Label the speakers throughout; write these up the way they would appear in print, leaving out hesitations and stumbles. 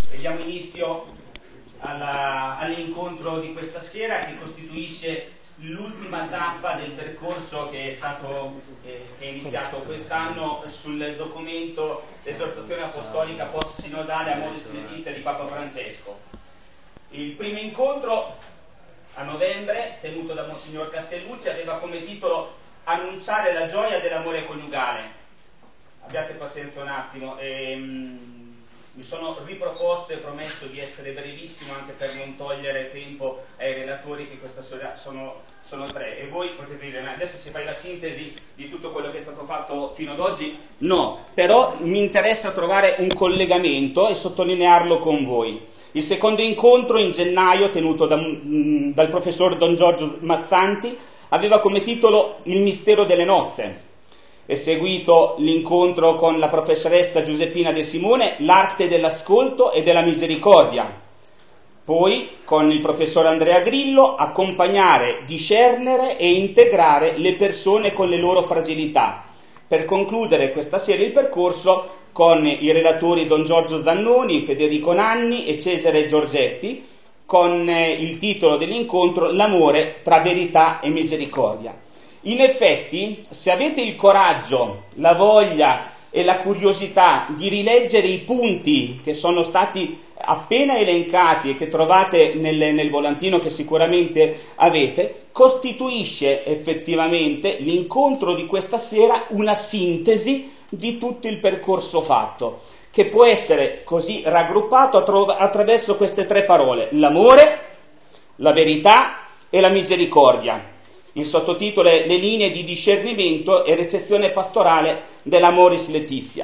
Speaker 1: e diamo inizio all'incontro di questa sera, che costituisce l'ultima tappa del percorso che è iniziato quest'anno sul documento Esortazione Apostolica Post-Sinodale Amoris Laetitia di Papa Francesco. Il primo incontro a novembre, tenuto da Monsignor Castellucci, aveva come titolo Annunciare la gioia dell'amore coniugale. Abbiate pazienza un attimo, mi sono riproposto e promesso di essere brevissimo, anche per non togliere tempo ai relatori, che questa sera sono tre, e voi potete dire: ma adesso ci fai la sintesi di tutto quello che è stato fatto fino ad oggi? No, però mi interessa trovare un collegamento e sottolinearlo con voi. Il secondo incontro, in gennaio, tenuto dal professor Don Giorgio Mazzanti, aveva come titolo Il mistero delle nozze. È seguito l'incontro con la professoressa Giuseppina De Simone, l'arte dell'ascolto e della misericordia. Poi, con il professor Andrea Grillo, accompagnare, discernere e integrare le persone con le loro fragilità. Per concludere questa sera il percorso con i relatori Don Giorgio Zannoni, Federico Nanni e Cesare Giorgetti, con il titolo dell'incontro L'amore tra verità e misericordia. In effetti, se avete il coraggio, la voglia e la curiosità di rileggere i punti che sono stati appena elencati e che trovate nel volantino che sicuramente avete, costituisce effettivamente l'incontro di questa sera una sintesi di tutto il percorso fatto, che può essere così raggruppato attraverso queste tre parole: l'amore, la verità e la misericordia. Il sottotitolo è Le linee di discernimento e ricezione pastorale dell'Amoris Laetitia.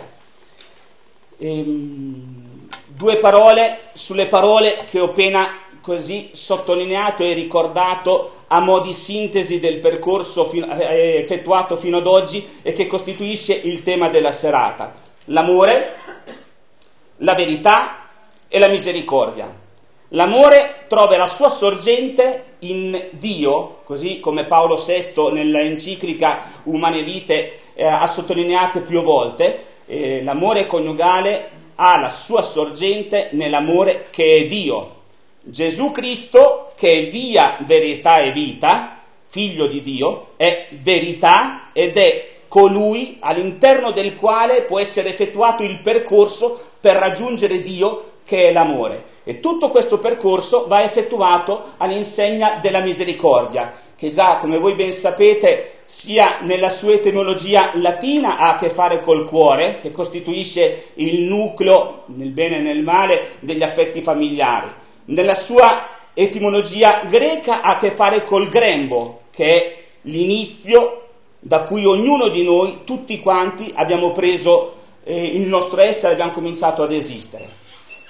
Speaker 1: Due parole sulle parole che ho appena così sottolineato e ricordato a mo' di sintesi del percorso effettuato fino ad oggi e che costituisce il tema della serata: l'amore, la verità e la misericordia. L'amore trova la sua sorgente in Dio, così come Paolo VI nell'enciclica Humane Vitae ha sottolineato più volte. L'amore coniugale ha la sua sorgente nell'amore che è Dio. Gesù Cristo, che è via, verità e vita, figlio di Dio, è verità ed è colui all'interno del quale può essere effettuato il percorso per raggiungere Dio, che è l'amore. E tutto questo percorso va effettuato all'insegna della misericordia, che già, come voi ben sapete, sia nella sua etimologia latina ha a che fare col cuore, che costituisce il nucleo, nel bene e nel male, degli affetti familiari. Nella sua etimologia greca ha a che fare col grembo, che è l'inizio da cui ognuno di noi, tutti quanti, abbiamo preso il nostro essere, abbiamo cominciato ad esistere.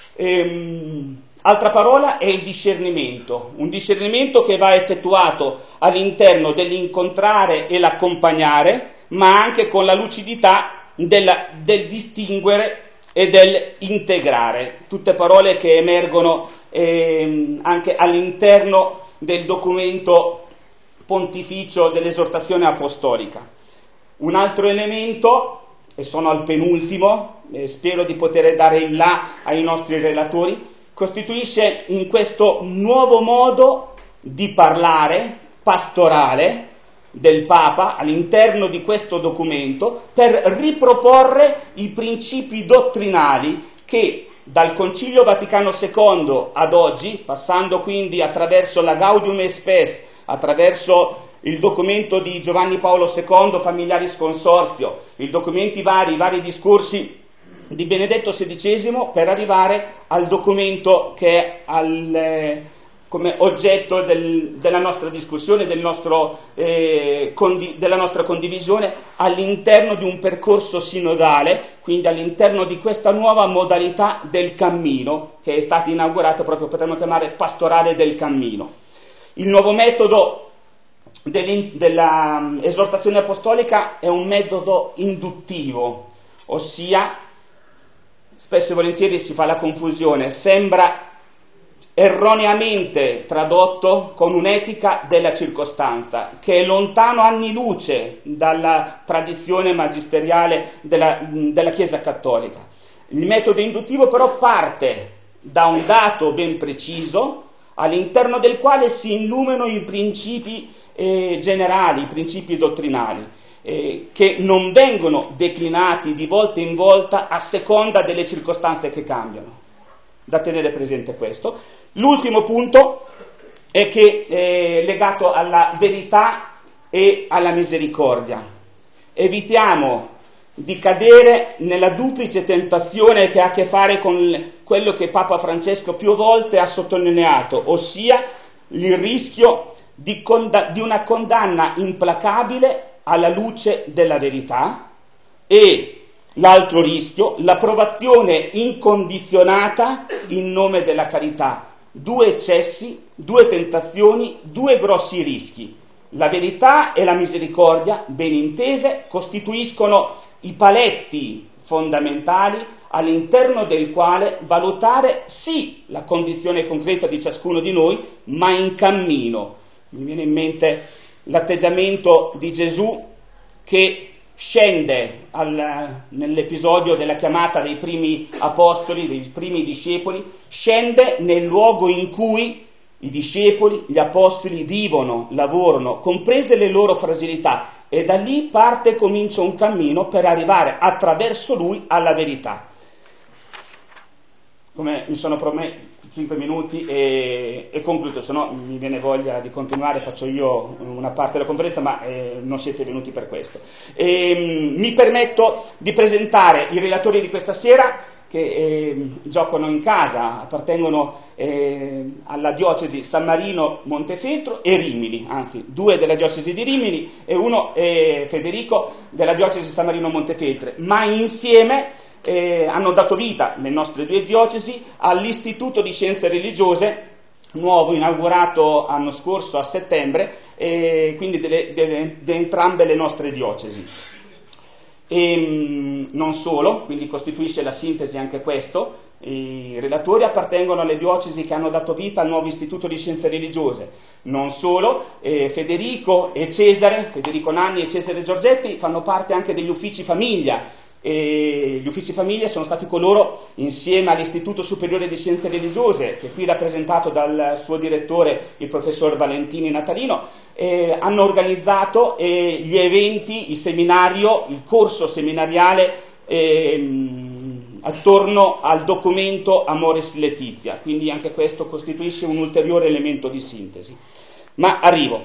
Speaker 1: Altra parola è il discernimento, un discernimento che va effettuato all'interno dell'incontrare e l'accompagnare, ma anche con la lucidità del distinguere e del integrare, tutte parole che emergono anche all'interno del documento pontificio dell'esortazione apostolica. Un altro elemento, e sono al penultimo, spero di poter dare il là ai nostri relatori, costituisce in questo nuovo modo di parlare pastorale del Papa all'interno di questo documento, per riproporre i principi dottrinali che dal Concilio Vaticano II ad oggi, passando quindi attraverso la Gaudium et Spes, attraverso il documento di Giovanni Paolo II, Familiaris Consortio, i documenti vari, i vari discorsi di Benedetto XVI, per arrivare al documento che è come oggetto della nostra discussione, della nostra condivisione, all'interno di un percorso sinodale, quindi all'interno di questa nuova modalità del cammino, che è stata inaugurata proprio, potremmo chiamare, pastorale del cammino. Il nuovo metodo della esortazione apostolica è un metodo induttivo, ossia, spesso e volentieri si fa la confusione, sembra erroneamente tradotto con un'etica della circostanza, che è lontano anni luce dalla tradizione magisteriale della Chiesa Cattolica. Il metodo induttivo però parte da un dato ben preciso, all'interno del quale si illuminano i principi generali, i principi dottrinali, che non vengono declinati di volta in volta a seconda delle circostanze che cambiano. Da tenere presente questo. L'ultimo punto è che è legato alla verità e alla misericordia. Evitiamo di cadere nella duplice tentazione che ha a che fare con quello che Papa Francesco più volte ha sottolineato, ossia il rischio di una condanna implacabile alla luce della verità, e l'altro rischio, l'approvazione incondizionata in nome della carità. Due eccessi, due tentazioni, due grossi rischi. La verità e la misericordia, ben intese, costituiscono i paletti fondamentali all'interno del quale valutare sì la condizione concreta di ciascuno di noi, ma in cammino. Mi viene in mente l'atteggiamento di Gesù che scende nell'episodio della chiamata dei primi apostoli, dei primi discepoli, scende nel luogo in cui i discepoli, gli apostoli vivono, lavorano, comprese le loro fragilità, e da lì parte e comincia un cammino per arrivare attraverso lui alla verità. Come mi sono promesso 5 minuti e concludo, se no mi viene voglia di continuare, faccio io una parte della conferenza, ma non siete venuti per questo. Mi permetto di presentare i relatori di questa sera, che giocano in casa, appartengono alla diocesi San Marino Montefeltro e Rimini, anzi 2 della diocesi di Rimini e uno Federico della diocesi San Marino Montefeltro, ma insieme hanno dato vita, le nostre 2 diocesi, all'Istituto di Scienze Religiose, nuovo, inaugurato l'anno scorso a settembre, quindi di entrambe le nostre diocesi. E non solo, quindi costituisce la sintesi anche questo. I relatori appartengono alle diocesi che hanno dato vita al nuovo Istituto di Scienze Religiose. Non solo, Federico Nanni e Cesare Giorgetti fanno parte anche degli uffici famiglia. E gli uffici famiglia sono stati coloro, insieme all'Istituto Superiore di Scienze Religiose, che è qui rappresentato dal suo direttore, il professor Valentini Natalino, hanno organizzato gli eventi, il seminario, il corso seminariale attorno al documento Amoris Laetitia, quindi anche questo costituisce un ulteriore elemento di sintesi. Ma arrivo.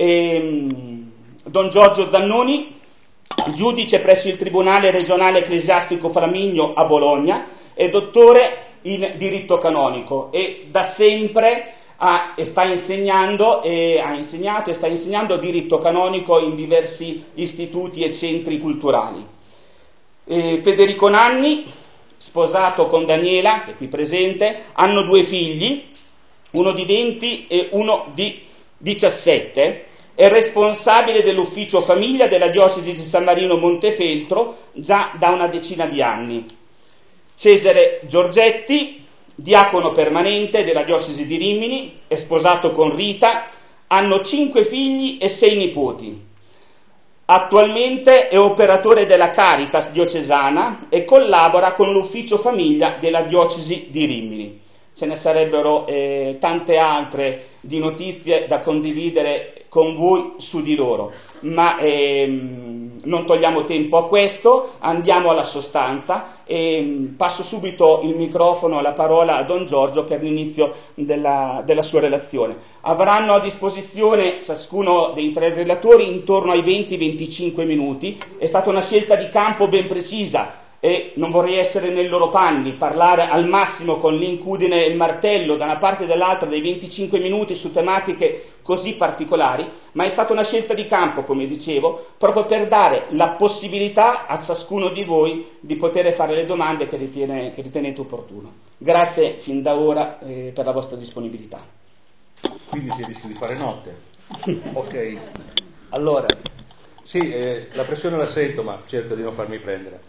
Speaker 1: Don Giorgio Zannoni, giudice presso il Tribunale Regionale Ecclesiastico Flaminio a Bologna, è dottore in diritto canonico e da sempre ha insegnato e sta insegnando diritto canonico in diversi istituti e centri culturali. Federico Nanni, sposato con Daniela, che è qui presente, hanno 2 figli, uno di 20 e uno di 17, è responsabile dell'ufficio famiglia della diocesi di San Marino Montefeltro già da una decina di anni. Cesare Giorgetti, diacono permanente della diocesi di Rimini, è sposato con Rita, hanno 5 figli e 6 nipoti. Attualmente è operatore della Caritas diocesana e collabora con l'ufficio famiglia della diocesi di Rimini. Ce ne sarebbero tante altre di notizie da condividere con voi su di loro, ma non togliamo tempo a questo, andiamo alla sostanza e passo subito il microfono, la parola a Don Giorgio per l'inizio della sua relazione. Avranno a disposizione ciascuno dei 3 relatori intorno ai 20-25 minuti, è stata una scelta di campo ben precisa e non vorrei essere nei loro panni, parlare al massimo con l'incudine e il martello da una parte e dall'altra dei 25 minuti su tematiche così particolari, ma è stata una scelta di campo, come dicevo, proprio per dare la possibilità a ciascuno di voi di poter fare le domande che ritenete opportuno. Grazie fin da ora per la vostra disponibilità.
Speaker 2: Quindi si rischia di fare notte. Ok, allora, sì, la pressione la sento, ma cerco di non farmi prendere.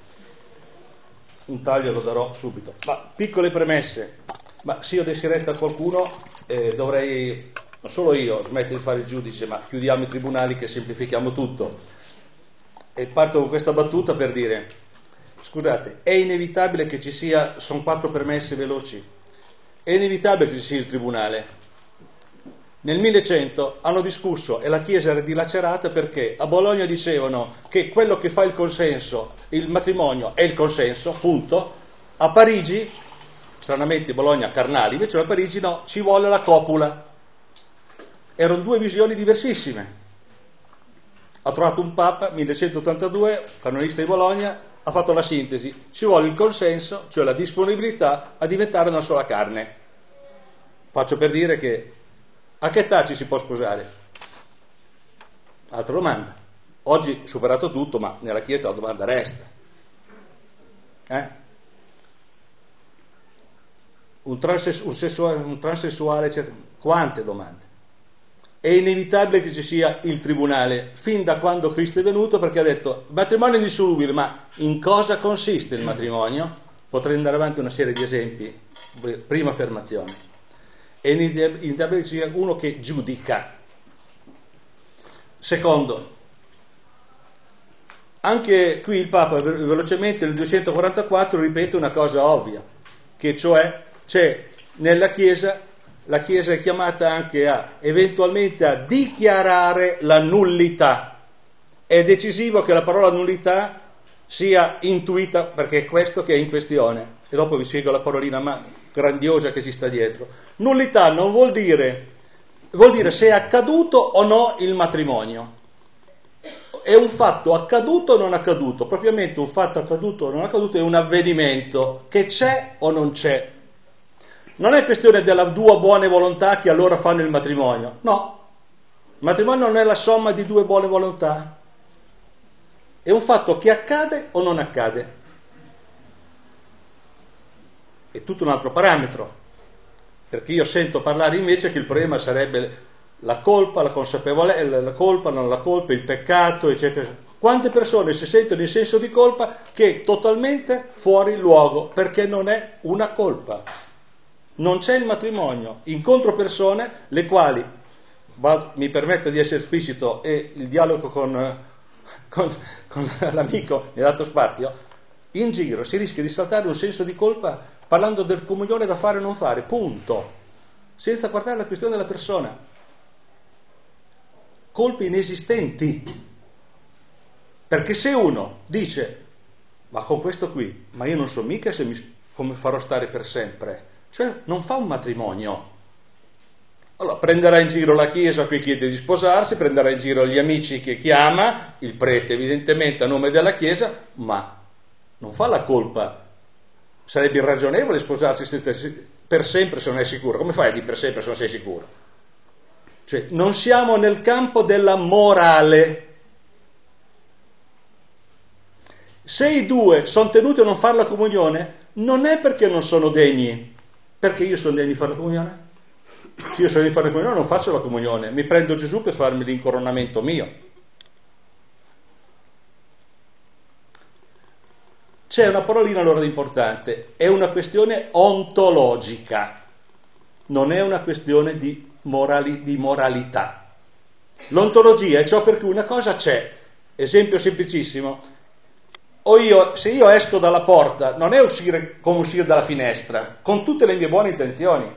Speaker 2: Un taglio lo darò subito. Ma piccole premesse. Ma se io dessi retta a qualcuno dovrei, non solo io, smettere di fare il giudice, ma chiudiamo i tribunali che semplifichiamo tutto. E parto con questa battuta per dire, scusate, è inevitabile che ci sia, sono 4 premesse veloci, è inevitabile che ci sia il tribunale. Nel 1100 hanno discusso e la Chiesa era dilacerata perché a Bologna dicevano che quello che fa il consenso, il matrimonio è il consenso, punto. A Parigi, stranamente Bologna carnali, invece a Parigi no, ci vuole la copula. Erano due visioni diversissime. Ha trovato un Papa, 1182, canonista di Bologna, ha fatto la sintesi, ci vuole il consenso, cioè la disponibilità a diventare una sola carne. Faccio per dire che a che età ci si può sposare? Altra domanda. Oggi superato tutto, ma nella Chiesa la domanda resta. Un transessuale, eccetera. Quante domande? È inevitabile che ci sia il tribunale fin da quando Cristo è venuto, perché ha detto il matrimonio è indissolubile, ma in cosa consiste il matrimonio? Potrei andare avanti una serie di esempi. Prima affermazione. È inevitabile che ci sia uno che giudica. Secondo, anche qui il Papa velocemente nel 244 ripete una cosa ovvia, che cioè c'è nella Chiesa, la Chiesa è chiamata anche eventualmente a dichiarare la nullità. È decisivo che la parola nullità sia intuita, perché è questo che è in questione. E dopo vi spiego la parolina grandiosa che ci sta dietro. Nullità non vuol dire se è accaduto o no il matrimonio. È un fatto accaduto o non accaduto. Propriamente un fatto accaduto o non accaduto è un avvenimento che c'è o non c'è. Non è questione della due buone volontà che allora fanno il matrimonio. No, il matrimonio non è la somma di due buone volontà. È un fatto che accade o non accade. È tutto un altro parametro, perché io sento parlare invece che il problema sarebbe la colpa, la consapevolezza, la colpa, non la colpa, il peccato, eccetera. Quante persone si sentono in senso di colpa che è totalmente fuori luogo, perché non è una colpa. Non c'è il matrimonio. Incontro persone le quali, mi permetto di essere esplicito e il dialogo con l'amico mi ha dato spazio, in giro si rischia di saltare un senso di colpa parlando del comunione da fare o non fare, punto, senza guardare la questione della persona. Colpe inesistenti, perché se uno dice ma con questo qui, ma io non so mica come farò stare per sempre, cioè non fa un matrimonio. Allora prenderà in giro la Chiesa che chiede di sposarsi, prenderà in giro gli amici che chiama, il prete evidentemente a nome della Chiesa, ma non fa la colpa. Sarebbe irragionevole sposarsi per sempre se non è sicuro. Come fai a dire per sempre se non sei sicuro? Cioè non siamo nel campo della morale. Se i due sono tenuti a non fare la comunione, non è perché non sono degni. Perché io sono degno di fare la comunione? Se io sono degno di fare la comunione non faccio la comunione, mi prendo Gesù per farmi l'incoronamento mio. C'è una parolina allora importante, è una questione ontologica, non è una questione di moralità. L'ontologia è ciò per cui una cosa c'è. Esempio semplicissimo, se io esco dalla porta, non è uscire come uscire dalla finestra, con tutte le mie buone intenzioni.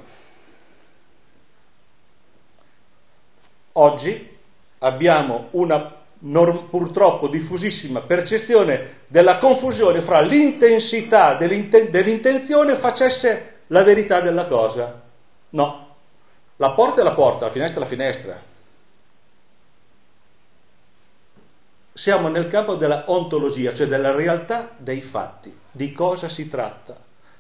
Speaker 2: Oggi abbiamo una purtroppo diffusissima percezione della confusione fra l'intensità dell'intenzione facesse la verità della cosa. No, la porta è la porta, la finestra è la finestra. Siamo nel campo della ontologia, cioè della realtà dei fatti, di cosa si tratta.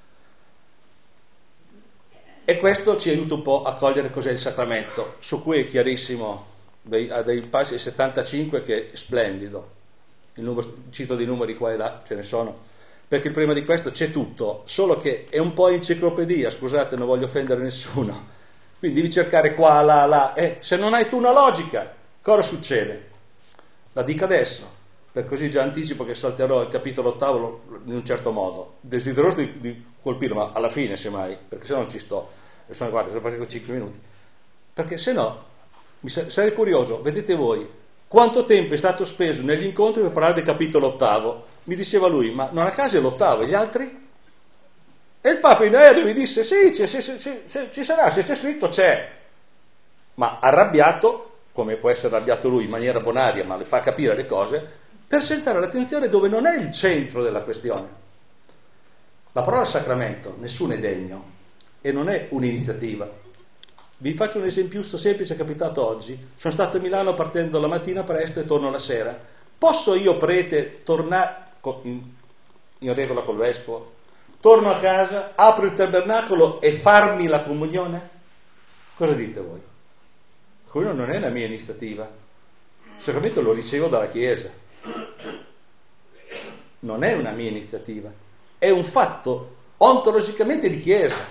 Speaker 2: E questo ci aiuta un po' a cogliere cos'è il sacramento, su cui è chiarissimo. Ha dei passi 75 che è splendido, cito dei numeri qua e là, ce ne sono, perché prima di questo c'è tutto, solo che è un po' enciclopedia, scusate, non voglio offendere nessuno, quindi devi cercare qua, là, se non hai tu una logica, cosa succede? La dico adesso, per così già anticipo che salterò il capitolo 8 in un certo modo, desideroso di colpirlo, ma alla fine semmai, perché se no non ci sto, guarda, sono passati 5 minuti, perché se no sarei curioso, vedete voi, quanto tempo è stato speso negli incontri per parlare del capitolo 8? Mi diceva lui, ma non a caso è l'8, e gli altri? E il Papa in aereo mi disse, sì, ci sarà, se c'è scritto c'è. Ma arrabbiato, come può essere arrabbiato lui in maniera bonaria, ma le fa capire le cose, per centrare l'attenzione dove non è il centro della questione. La parola sacramento, nessuno è degno, e non è un'iniziativa. Vi faccio un esempio semplice, è capitato oggi. Sono stato a Milano partendo la mattina presto e torno la sera. Posso io, prete, tornare in regola col vescovo? Torno a casa, apro il tabernacolo e farmi la comunione? Cosa dite voi? Quello non è la mia iniziativa. Il sacramento lo ricevo dalla Chiesa. Non è una mia iniziativa. È un fatto ontologicamente di Chiesa.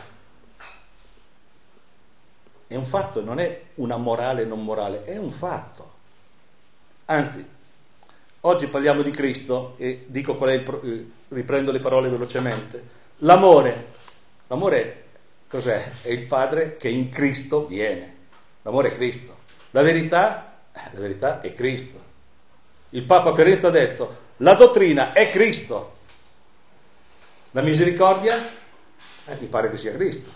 Speaker 2: È un fatto, non è una morale non morale, è un fatto. Anzi, oggi parliamo di Cristo e dico qual è riprendo le parole velocemente. L'amore cos'è? È il Padre che in Cristo viene. L'amore è Cristo. La verità è Cristo. Il Papa Ferensto ha detto, la dottrina è Cristo. La misericordia? Mi pare che sia Cristo.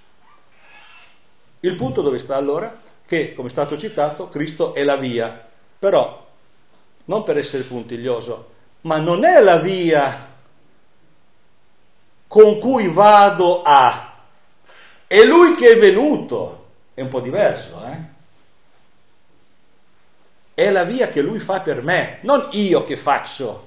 Speaker 2: Il punto dove sta allora? Che, come è stato citato, Cristo è la via. Però, non per essere puntiglioso, ma non è la via con cui vado a. È Lui che è venuto. È un po' diverso, È la via che Lui fa per me, non io che faccio.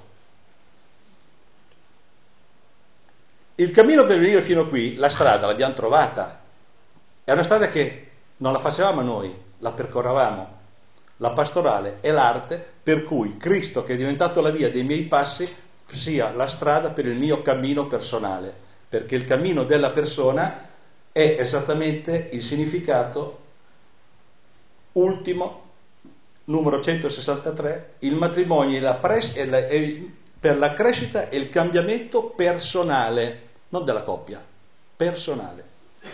Speaker 2: Il cammino per venire fino a qui, la strada l'abbiamo trovata. È una strada che non la facevamo noi, la percorravamo. La pastorale è l'arte per cui Cristo, che è diventato la via dei miei passi, sia la strada per il mio cammino personale, perché il cammino della persona è esattamente il significato ultimo, numero 163, il matrimonio per la crescita e il cambiamento personale, non della coppia, personale.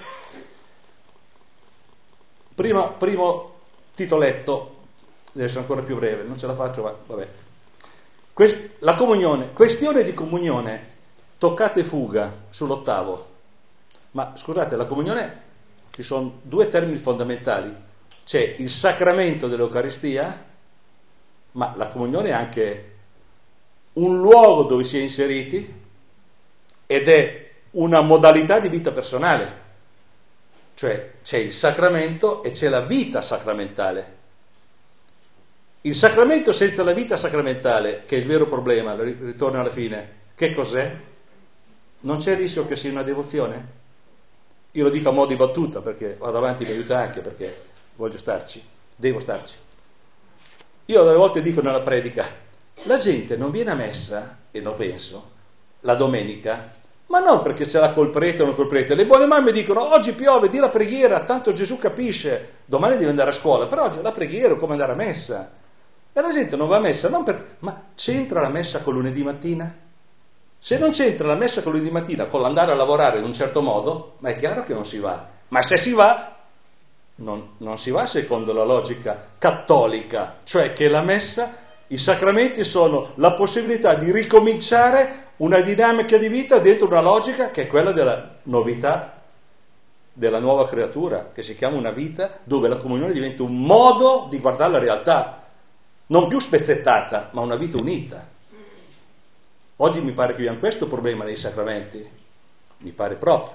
Speaker 2: Primo titoletto, adesso ancora più breve, non ce la faccio, ma vabbè. La comunione, questione di comunione, toccata e fuga sull'8. Ma scusate, la comunione, ci sono due termini fondamentali. C'è il sacramento dell'Eucaristia, ma la comunione è anche un luogo dove si è inseriti ed è una modalità di vita personale. Cioè c'è il sacramento e c'è la vita sacramentale. Il sacramento senza la vita sacramentale, che è il vero problema, ritorno alla fine, che cos'è? Non c'è il rischio che sia una devozione? Io lo dico a mo' di battuta, perché vado avanti, mi aiuta anche, perché voglio starci, devo starci. Io delle volte dico nella predica, la gente non viene a messa, e lo penso, la domenica, ma non perché ce l'ha col prete o non col prete. Le buone mamme dicono, oggi piove, di la preghiera, tanto Gesù capisce, domani devi andare a scuola, però oggi la preghiera è come andare a messa. E la gente non va a messa, non per... ma c'entra la messa con lunedì mattina? Se non c'entra la messa con lunedì mattina con l'andare a lavorare in un certo modo, ma è chiaro che non si va. Ma se si va, non si va secondo la logica cattolica, cioè che la messa, i sacramenti sono la possibilità di ricominciare una dinamica di vita dentro una logica che è quella della novità, della nuova creatura, che si chiama una vita dove la comunione diventa un modo di guardare la realtà, non più spezzettata, ma una vita unita. Oggi mi pare che abbiamo questo problema nei sacramenti, mi pare proprio.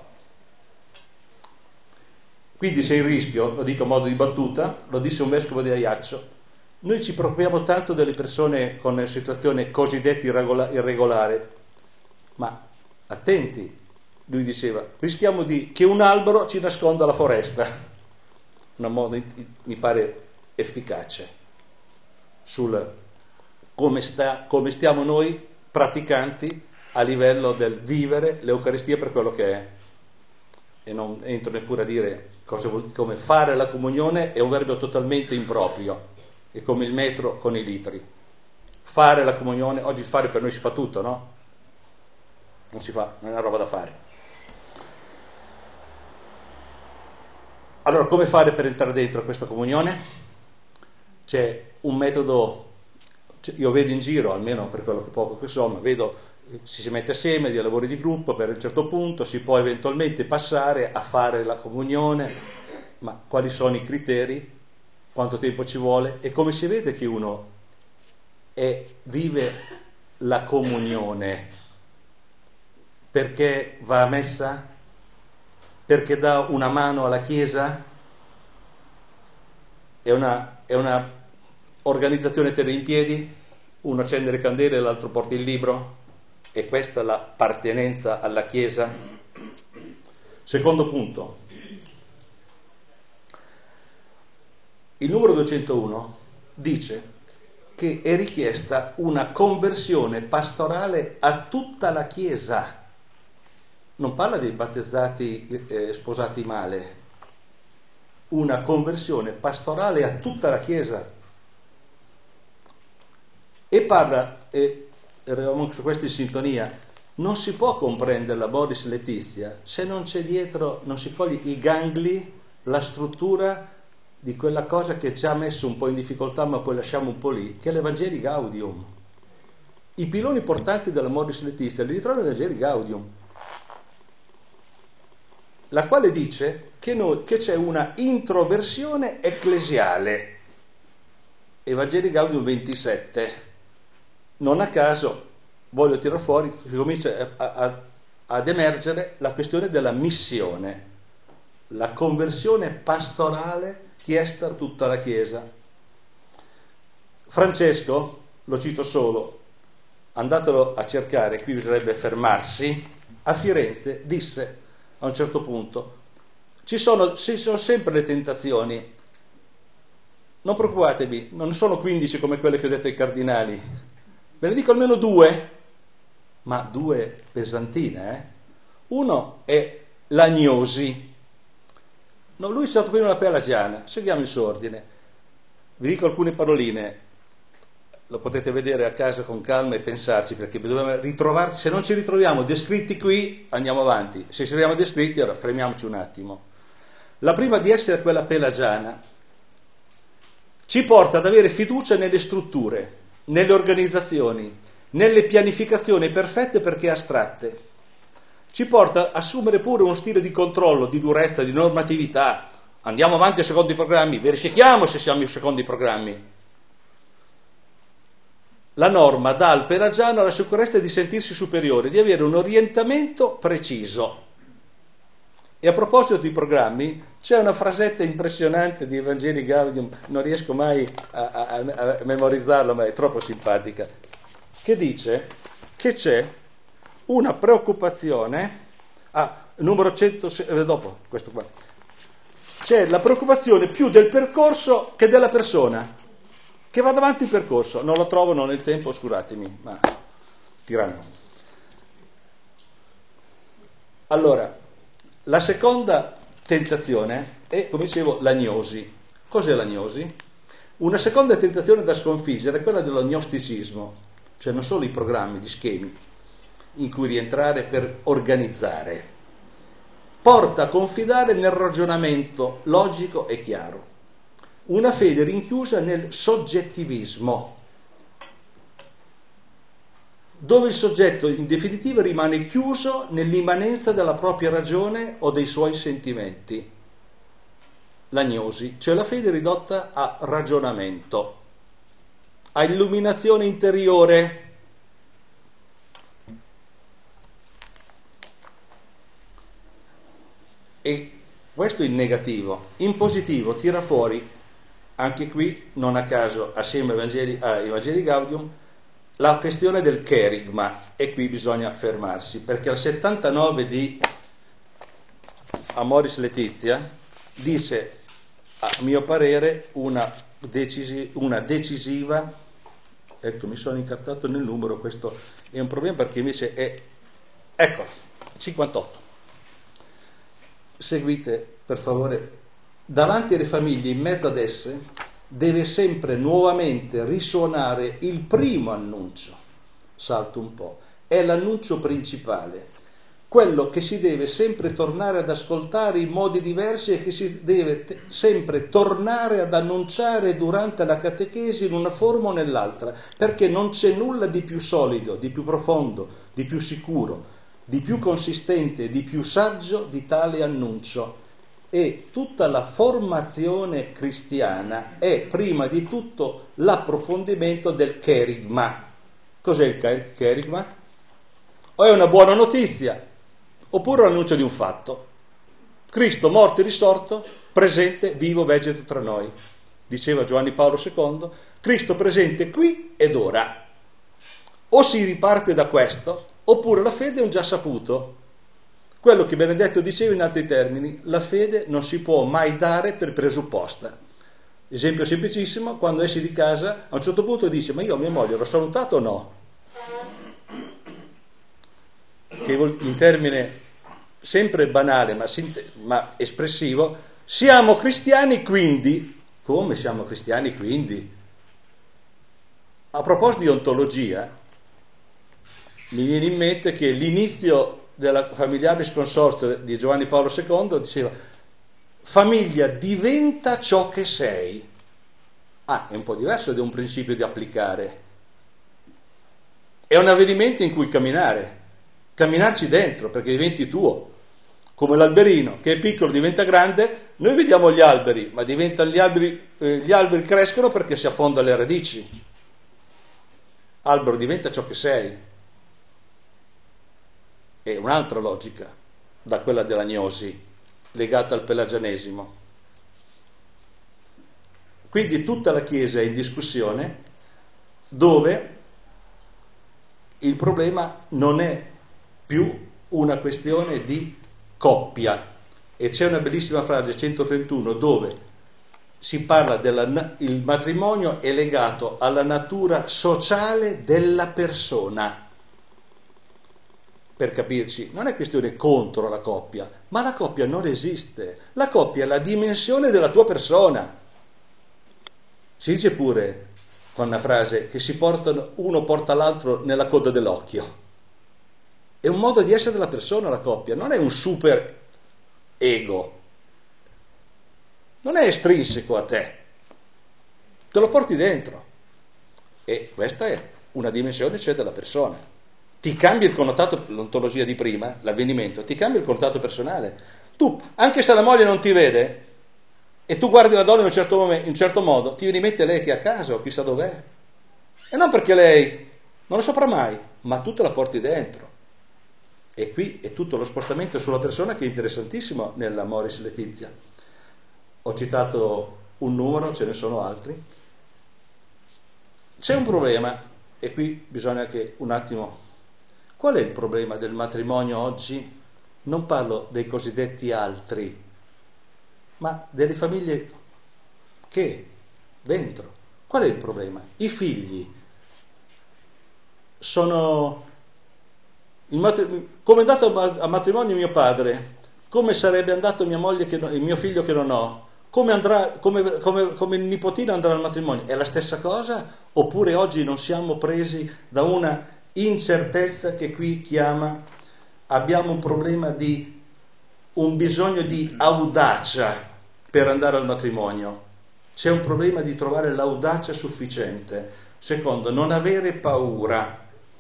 Speaker 2: Quindi c'è il rischio, lo dico a modo di battuta, lo disse un vescovo di Ajaccio, noi ci preoccupiamo tanto delle persone con situazione cosiddetta irregolare, ma attenti, lui diceva, rischiamo che un albero ci nasconda la foresta, un modo mi pare efficace sul come stiamo noi praticanti a livello del vivere l'Eucaristia per quello che è. E non entro neppure a dire come fare la comunione, è un verbo totalmente improprio, è come il metro con i litri. Fare la comunione, oggi fare per noi si fa tutto, no? Non si fa, non è una roba da fare. Allora, come fare per entrare dentro a questa comunione? C'è un metodo, io vedo in giro, almeno per quello che poco che so, ma vedo si mette assieme, dei lavori di gruppo, per un certo punto si può eventualmente passare a fare la comunione, ma quali sono i criteri, quanto tempo ci vuole e come si vede che uno vive la comunione? Perché va a messa? Perché dà una mano alla Chiesa? È una organizzazione tenere in piedi? Uno accende le candele e l'altro porta il libro? È questa l'appartenenza alla Chiesa? Secondo punto. Il numero 201 dice che è richiesta una conversione pastorale a tutta la Chiesa. Non parla dei battezzati sposati male. Una conversione pastorale a tutta la Chiesa. E parla, eravamo su questo in sintonia, non si può comprendere la Amoris Laetitia se non c'è dietro, non si coglie i gangli, la struttura di quella cosa che ci ha messo un po' in difficoltà, ma poi lasciamo un po' lì, che è l'Evangelii Gaudium. I piloni portanti dell'Amoris Laetitia li ritroviamo nell'Evangelii Gaudium, la quale dice che c'è una introversione ecclesiale. Evangelii Gaudium 27. Non a caso voglio tirare fuori, comincia ad emergere la questione della missione, la conversione pastorale chiesta a tutta la Chiesa. Francesco, lo cito solo, andatelo a cercare, qui bisognerebbe fermarsi, a Firenze disse a un certo punto, ci sono sempre le tentazioni, non preoccupatevi, non sono 15 come quelle che ho detto ai cardinali, ve ne dico almeno 2, ma 2 pesantine. Uno è l'agnosi. No, lui è stato prima la pelagiana, seguiamo il suo ordine. Vi dico alcune paroline, lo potete vedere a casa con calma e pensarci, perché dobbiamo ritrovarci, se non ci ritroviamo descritti qui andiamo avanti, se ci troviamo descritti allora fermiamoci un attimo. La prima di essere quella pelagiana ci porta ad avere fiducia nelle strutture, nelle organizzazioni, nelle pianificazioni perfette perché astratte. Ci porta a assumere pure uno stile di controllo, di durezza, di normatività. Andiamo avanti secondo i programmi, verifichiamo se siamo secondo i programmi. La norma dà al pelagiano la sicurezza di sentirsi superiore, di avere un orientamento preciso. E a proposito di programmi, c'è una frasetta impressionante di Evangelii Gaudium, non riesco mai a memorizzarla, ma è troppo simpatica, che dice che c'è una preoccupazione, numero 100, dopo questo qua, c'è la preoccupazione più del percorso che della persona, che va davanti il percorso, non lo trovo, non ho il tempo, oscuratemi, ma tiranno. Allora, la seconda tentazione è, come dicevo, l'agnosi. Cos'è l'agnosi? Una seconda tentazione da sconfiggere è quella dell'agnosticismo, cioè non solo i programmi, gli schemi in cui rientrare per organizzare, porta a confidare nel ragionamento logico e chiaro. Una fede rinchiusa nel soggettivismo, dove il soggetto in definitiva rimane chiuso nell'immanenza della propria ragione o dei suoi sentimenti. L'agnosi, cioè la fede ridotta a ragionamento, a illuminazione interiore. E questo in negativo. In positivo tira fuori, anche qui non a caso assieme a Evangelii Gaudium, la questione del cherigma, e qui bisogna fermarsi, perché al 79 di Amoris Laetitia dice, a mio parere, una decisiva, ecco, mi sono incartato nel numero, questo è un problema perché invece è, ecco, 58. Seguite, per favore. Davanti alle famiglie, in mezzo ad esse, deve sempre nuovamente risuonare il primo annuncio. Salto un po'. È l'annuncio principale. quello che si deve sempre tornare ad ascoltare in modi diversi e che si deve sempre tornare ad annunciare durante la catechesi in una forma o nell'altra, perché non c'è nulla di più solido, di più profondo, di più sicuro, di più consistente, di più saggio di tale annuncio. E tutta la formazione cristiana è prima di tutto l'approfondimento del cherigma. Cos'è il cherigma? O è una buona notizia, oppure l'annuncio di un fatto. Cristo morto e risorto, presente, vivo, vegeto tra noi. Diceva Giovanni Paolo II, Cristo presente qui ed ora. O si riparte da questo, oppure la fede è un già saputo. Quello che Benedetto diceva in altri termini, la fede non si può mai dare per presupposta. Esempio semplicissimo, quando esci di casa, a un certo punto dice, ma io mia moglie l'ho salutato o no? Che in termine sempre banale ma espressivo, siamo cristiani quindi. Come siamo cristiani quindi? A proposito di ontologia, mi viene in mente che l'inizio della Familiaris Consortio di Giovanni Paolo II diceva famiglia diventa ciò che sei. È un po' diverso da un principio di applicare. È un avvenimento in cui camminarci dentro perché diventi tuo, come l'alberino che è piccolo diventa grande. Noi vediamo gli alberi, ma gli alberi crescono perché si affonda le radici. Albero diventa ciò che sei. È un'altra logica da quella dell'agnosi legata al pelagianesimo. Quindi tutta la Chiesa è in discussione, dove il problema non è più una questione di coppia. E c'è una bellissima frase, 131, dove si parla il matrimonio è legato alla natura sociale della persona. Per capirci, non è questione contro la coppia, ma la coppia non esiste. La coppia è la dimensione della tua persona. Si dice pure con una frase che uno porta l'altro nella coda dell'occhio. È un modo di essere della persona la coppia, non è un super ego, non è estrinseco a te, te lo porti dentro. E questa è una dimensione, cioè, della persona. Ti cambia il connotato, l'ontologia di prima, l'avvenimento, ti cambia il connotato personale. Tu, anche se la moglie non ti vede, e tu guardi la donna in un certo modo, ti rimette lei che è a casa o chissà dov'è. E non perché lei non lo saprà mai, ma tu te la porti dentro. E qui è tutto lo spostamento sulla persona che è interessantissimo nella Amoris Laetitia. Ho citato un numero, ce ne sono altri. C'è un problema, e qui bisogna che un attimo... Qual è il problema del matrimonio oggi? Non parlo dei cosiddetti altri, ma delle famiglie che dentro. Qual è il problema? I figli sono... Come è andato a matrimonio mio padre, come sarebbe andato mia moglie il mio figlio che non ho, come il nipotino andrà al matrimonio, è la stessa cosa? Oppure oggi non siamo presi da una incertezza che qui chiama, abbiamo un problema di un bisogno di audacia per andare al matrimonio, c'è un problema di trovare l'audacia sufficiente. Secondo, non avere paura.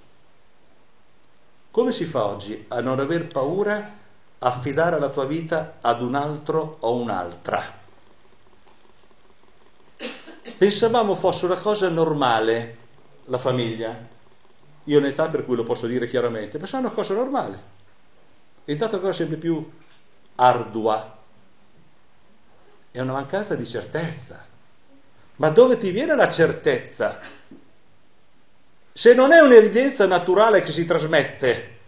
Speaker 2: Come si fa oggi a non aver paura, affidare la tua vita ad un altro o un'altra? Pensavamo fosse una cosa normale la famiglia. Io ho un'età per cui lo posso dire chiaramente, pensavo una cosa normale. È diventata una cosa sempre più ardua. È una mancanza di certezza. Ma dove ti viene la certezza? Se non è un'evidenza naturale che si trasmette,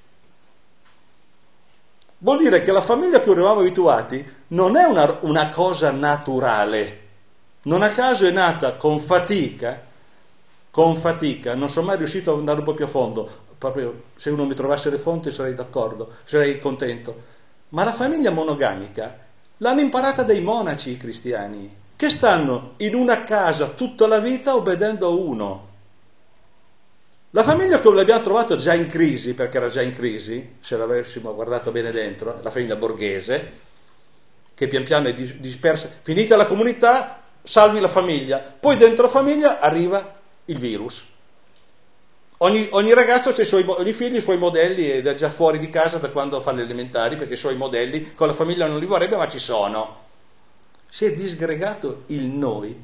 Speaker 2: vuol dire che la famiglia a cui eravamo abituati non è una cosa naturale. Non a caso è nata con fatica, non sono mai riuscito ad andare un po' più a fondo, proprio se uno mi trovasse le fonti sarei d'accordo, sarei contento. Ma la famiglia monogamica l'hanno imparata dai monaci cristiani, che stanno in una casa tutta la vita obbedendo a uno. La famiglia che l'abbiamo trovato già in crisi, perché era già in crisi, se l'avessimo guardato bene dentro, la famiglia borghese, che pian piano è dispersa, finita la comunità, salvi la famiglia, poi dentro la famiglia arriva il virus. Ogni ragazzo ha ogni figlio i suoi modelli ed è già fuori di casa da quando fa le elementari, perché i suoi modelli con la famiglia non li vorrebbe, ma ci sono. Si è disgregato il noi.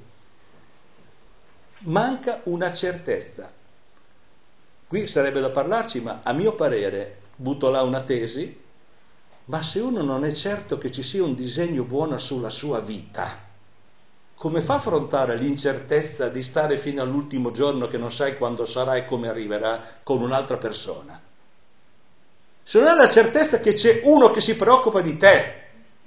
Speaker 2: Manca una certezza. Qui sarebbe da parlarci, ma a mio parere, butto là una tesi, ma se uno non è certo che ci sia un disegno buono sulla sua vita, come fa a affrontare l'incertezza di stare fino all'ultimo giorno che non sai quando sarà e come arriverà con un'altra persona? Se non hai la certezza che c'è uno che si preoccupa di te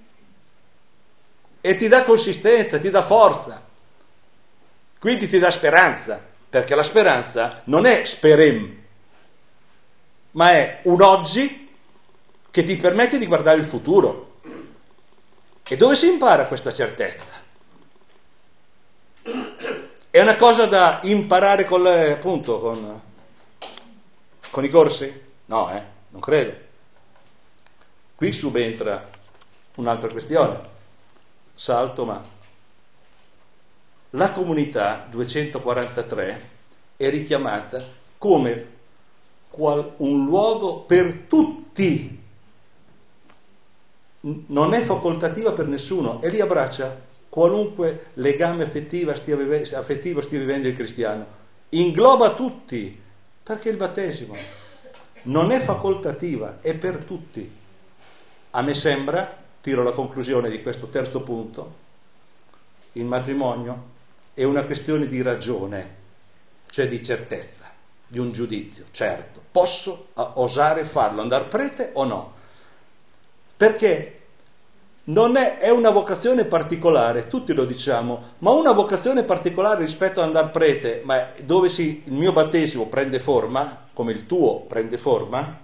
Speaker 2: e ti dà consistenza, ti dà forza, quindi ti dà speranza, perché la speranza non è sperem, ma è un oggi che ti permette di guardare il futuro. E dove si impara questa certezza? È una cosa da imparare con i corsi? No, non credo. Qui subentra un'altra questione. Salto, ma la comunità 243 è richiamata come un luogo per tutti, non è facoltativa per nessuno, e lì abbraccia qualunque legame affettivo stia vivendo il cristiano, ingloba tutti, perché il battesimo non è facoltativa, è per tutti. A me sembra, tiro la conclusione di questo terzo punto, il matrimonio è una questione di ragione, cioè di certezza, di un giudizio, certo, posso osare farlo, andare prete o no? Perché non è una vocazione particolare, tutti lo diciamo, ma una vocazione particolare rispetto ad andare prete, ma dove il mio battesimo prende forma, come il tuo prende forma,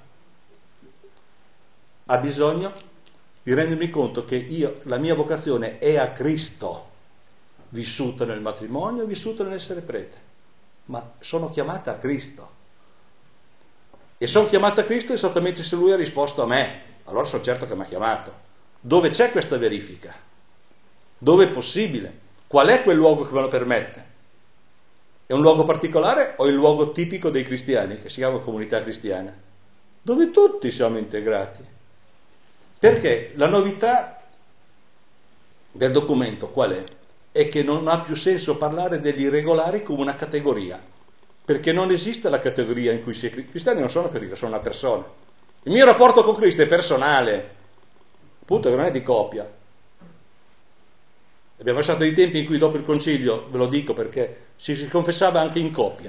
Speaker 2: ha bisogno di rendermi conto che la mia vocazione è a Cristo, vissuta nel matrimonio, vissuta nell'essere prete, ma sono chiamata a Cristo. E sono chiamata a Cristo esattamente se Lui ha risposto a me, allora sono certo che mi ha chiamato. Dove c'è questa verifica? Dove è possibile? Qual è quel luogo che me lo permette? È un luogo particolare o il luogo tipico dei cristiani, che si chiama comunità cristiana, dove tutti siamo integrati? Perché la novità del documento qual è? È che non ha più senso parlare degli irregolari come una categoria, perché non esiste la categoria in cui si è cristiani, non sono categoria, sono una persona. Il mio rapporto con Cristo è personale, appunto, che non è di coppia. Abbiamo passato dei tempi in cui dopo il concilio, ve lo dico perché si confessava anche in coppia.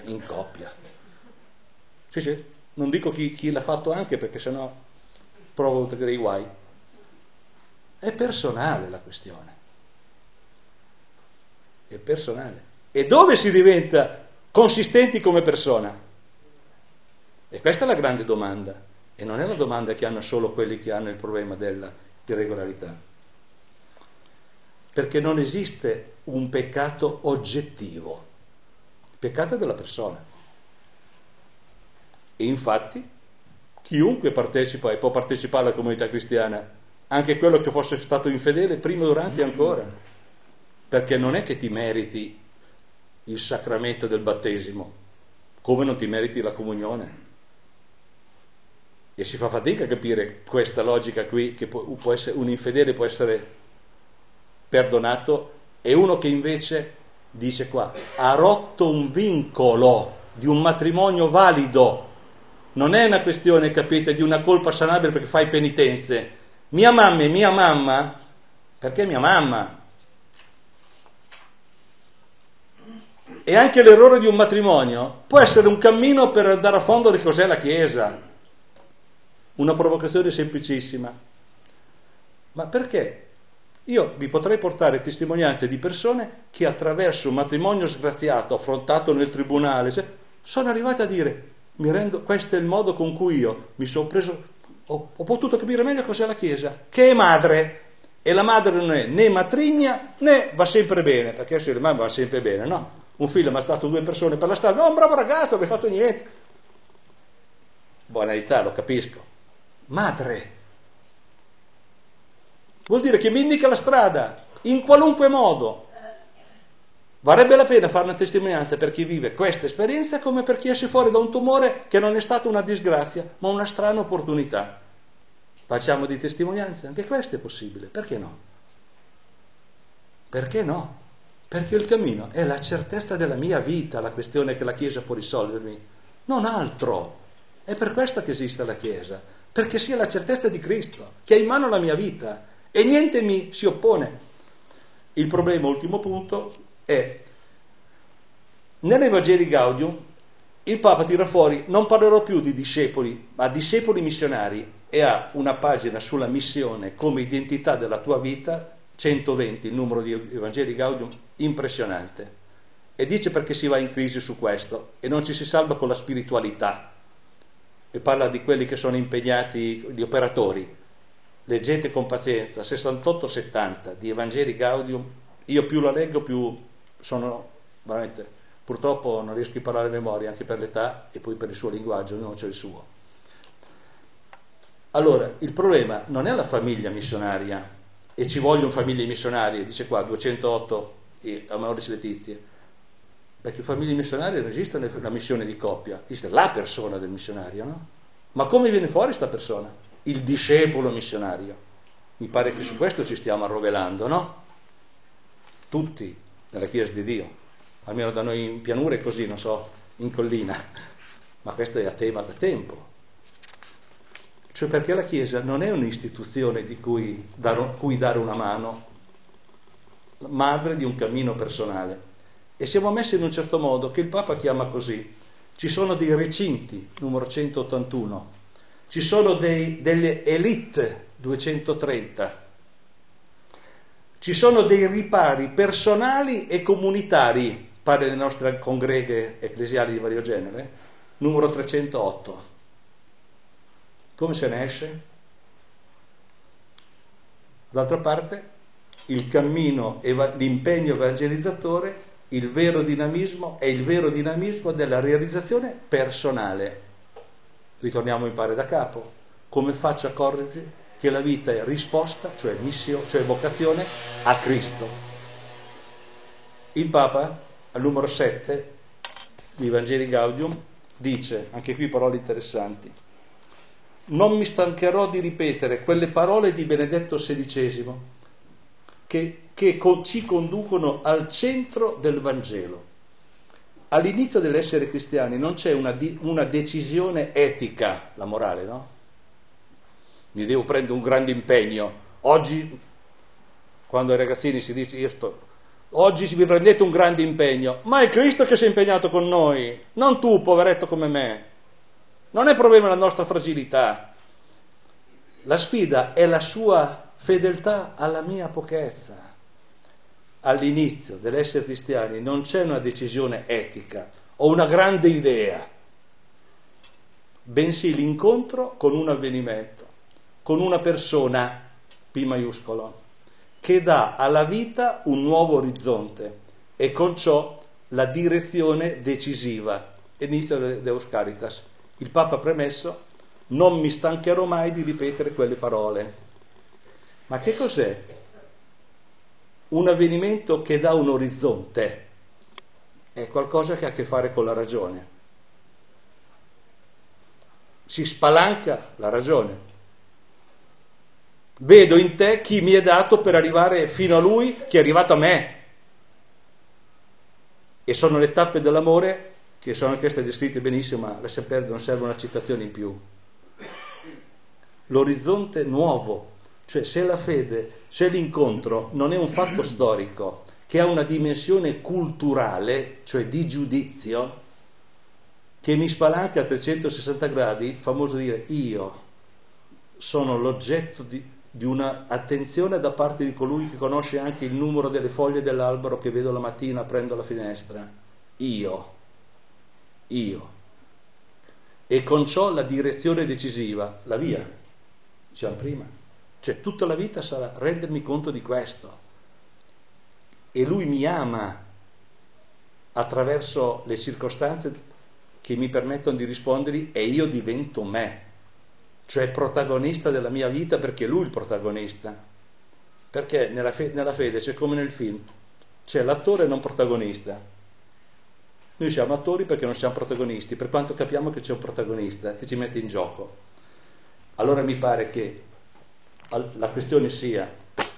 Speaker 2: Sì, non dico chi l'ha fatto anche, perché sennò provo dei guai. È personale la questione. È personale. E dove si diventa consistenti come persona? E questa è la grande domanda. E non è la domanda che hanno solo quelli che hanno il problema della irregolarità. Perché non esiste un peccato oggettivo. Il peccato è della persona. E infatti chiunque partecipa e può partecipare alla comunità cristiana, anche quello che fosse stato infedele prima, durante e ancora, perché non è che ti meriti il sacramento del battesimo, come non ti meriti la comunione. E si fa fatica a capire questa logica qui, che può essere un infedele può essere perdonato, e uno che invece, dice qua, ha rotto un vincolo di un matrimonio valido. Non è una questione, capite, di una colpa sanabile perché fai penitenze. Mia mamma è mia mamma perché è mia mamma. E anche l'errore di un matrimonio può essere un cammino per andare a fondo di cos'è la Chiesa. Una provocazione semplicissima. Ma perché? Io vi potrei portare testimonianze di persone che attraverso un matrimonio sgraziato, affrontato nel tribunale, sono arrivate a dire: questo è il modo con cui io mi sono preso, ho potuto capire meglio cos'è la Chiesa, che è madre, e la madre non è né matrigna né va sempre bene, perché se la mamma va sempre bene, no? Un figlio mi ha stato 2 persone per la strada, no, un bravo ragazzo, non hai fatto niente, banalità, lo capisco. Madre. Vuol dire che mi indica la strada, in qualunque modo. Varrebbe la pena fare una testimonianza per chi vive questa esperienza come per chi esce fuori da un tumore che non è stata una disgrazia, ma una strana opportunità. Facciamo di testimonianze, anche questo è possibile, perché no? Perché no? Perché il cammino è la certezza della mia vita, la questione che la Chiesa può risolvermi, non altro. È per questo che esiste la Chiesa, perché sia la certezza di Cristo, che ha in mano la mia vita, e niente mi si oppone. Il problema, ultimo punto, è nell'Evangelii Gaudium il Papa tira fuori, non parlerò più di discepoli, ma discepoli missionari, e ha una pagina sulla missione come identità della tua vita, 120 il numero di Evangelii Gaudium, impressionante, e dice perché si va in crisi su questo e non ci si salva con la spiritualità, e parla di quelli che sono impegnati, gli operatori. Leggete con pazienza 68-70 di Evangelii Gaudium. Io più la leggo più sono veramente, purtroppo non riesco a imparare a memoria, anche per l'età e poi per il suo linguaggio, ognuno c'è il suo. Allora, il problema non è la famiglia missionaria, e ci vogliono famiglie missionarie, dice qua 208 Amoris Laetitia, perché famiglie missionarie non esiste la missione di coppia, esiste la persona del missionario, no? Ma come viene fuori sta persona? Il discepolo missionario. Mi pare che su questo ci stiamo arrovelando, no? Tutti nella Chiesa di Dio, almeno da noi in pianura è così, non so, in collina, ma questo è a tema da tempo. Cioè perché la Chiesa non è un'istituzione di cui dare una mano, madre di un cammino personale. E siamo messi in un certo modo che il Papa chiama così. Ci sono dei recinti, numero 181, ci sono delle elite, 230, ci sono dei ripari personali e comunitari, parla delle nostre congreghe ecclesiali di vario genere, numero 308. Come se ne esce? D'altra parte, il cammino e l'impegno evangelizzatore, il vero dinamismo è il vero dinamismo della realizzazione personale. Ritorniamo in pare da capo. Come faccio a accorgerci che la vita è risposta, cioè missione, cioè vocazione a Cristo? Il Papa, al numero 7 di Evangelii Gaudium, dice, anche qui parole interessanti: non mi stancherò di ripetere quelle parole di Benedetto XVI che ci conducono al centro del Vangelo. All'inizio dell'essere cristiani non c'è una decisione etica, la morale, no? Mi devo prendere un grande impegno. Oggi, quando ai ragazzini si dice oggi vi prendete un grande impegno, ma è Cristo che si è impegnato con noi, non tu, poveretto come me. Non è problema la nostra fragilità. La sfida è la sua fedeltà alla mia pochezza. All'inizio dell'essere cristiani non c'è una decisione etica o una grande idea, bensì l'incontro con un avvenimento, con una persona, P maiuscolo, che dà alla vita un nuovo orizzonte e con ciò la direzione decisiva, inizio Deus Caritas. Il Papa ha premesso: non mi stancherò mai di ripetere quelle parole. Ma che cos'è? Un avvenimento che dà un orizzonte, è qualcosa che ha a che fare con la ragione. Si spalanca la ragione. Vedo in te chi mi è dato per arrivare fino a lui, che è arrivato a me. E sono le tappe dell'amore, che sono queste descritte benissimo, ma lascia perdere, non serve una citazione in più. L'orizzonte nuovo, cioè se la fede, se l'incontro non è un fatto storico che ha una dimensione culturale, cioè di giudizio, che mi spalanca a 360 gradi, il famoso dire io sono l'oggetto di una attenzione da parte di colui che conosce anche il numero delle foglie dell'albero che vedo la mattina aprendo la finestra. Io. E con ciò la direzione decisiva, la via, diciamo prima. Cioè tutta la vita sarà rendermi conto di questo. E lui mi ama attraverso le circostanze che mi permettono di rispondergli e io divento me, cioè protagonista della mia vita, perché lui è il protagonista. Perché nella fede c'è come nel film, c'è l'attore non protagonista. Noi siamo attori perché non siamo protagonisti, per quanto capiamo che c'è un protagonista che ci mette in gioco. Allora mi pare che la questione sia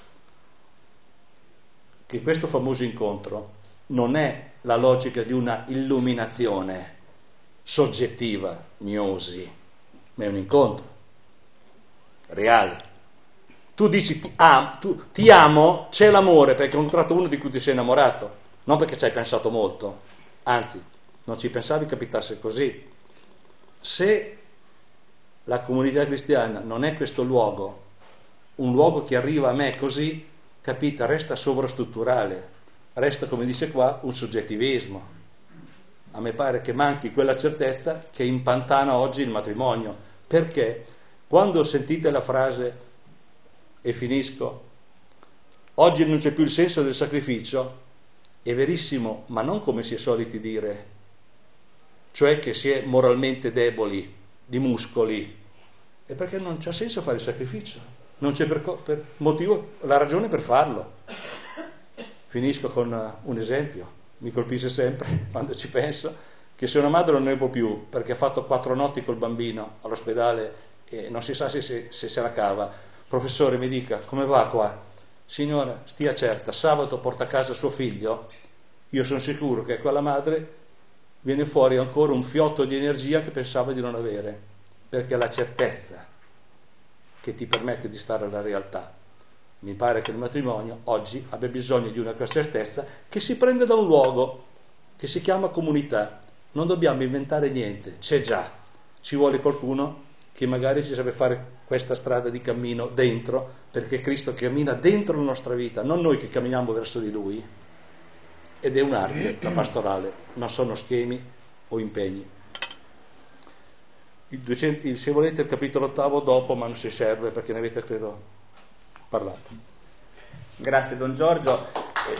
Speaker 2: che questo famoso incontro non è la logica di una illuminazione soggettiva, gnosi, ma è un incontro reale. Tu dici ti amo, c'è l'amore perché hai incontrato uno di cui ti sei innamorato, non perché ci hai pensato molto, anzi non ci pensavi capitasse così. Se la comunità cristiana non è questo luogo, un luogo che arriva a me così, capita, resta sovrastrutturale, resta, come dice qua, un soggettivismo. A me pare che manchi quella certezza che impantana oggi il matrimonio, perché quando sentite la frase, e finisco, oggi non c'è più il senso del sacrificio, è verissimo, ma non come si è soliti dire, cioè che si è moralmente deboli, di muscoli, è perché non c'è senso fare il sacrificio, non c'è per motivo, la ragione per farlo. Finisco con un esempio, mi colpisce sempre quando ci penso, che se una madre non ne può più perché ha fatto 4 notti col bambino all'ospedale e non si sa se la cava, professore mi dica come va qua? Signora, stia certa, sabato porta a casa suo figlio, io sono sicuro che a quella madre viene fuori ancora un fiotto di energia che pensava di non avere, perché è la certezza che ti permette di stare alla realtà. Mi pare che il matrimonio oggi abbia bisogno di una certezza che si prende da un luogo che si chiama comunità. Non dobbiamo inventare niente, c'è già. Ci vuole qualcuno che magari ci sappia fare questa strada di cammino dentro, perché Cristo cammina dentro la nostra vita, non noi che camminiamo verso di Lui. Ed è un'arte, la pastorale, non sono schemi o impegni. Se volete il capitolo 8 dopo, ma non si serve perché ne avete credo parlato.
Speaker 1: Grazie Don Giorgio.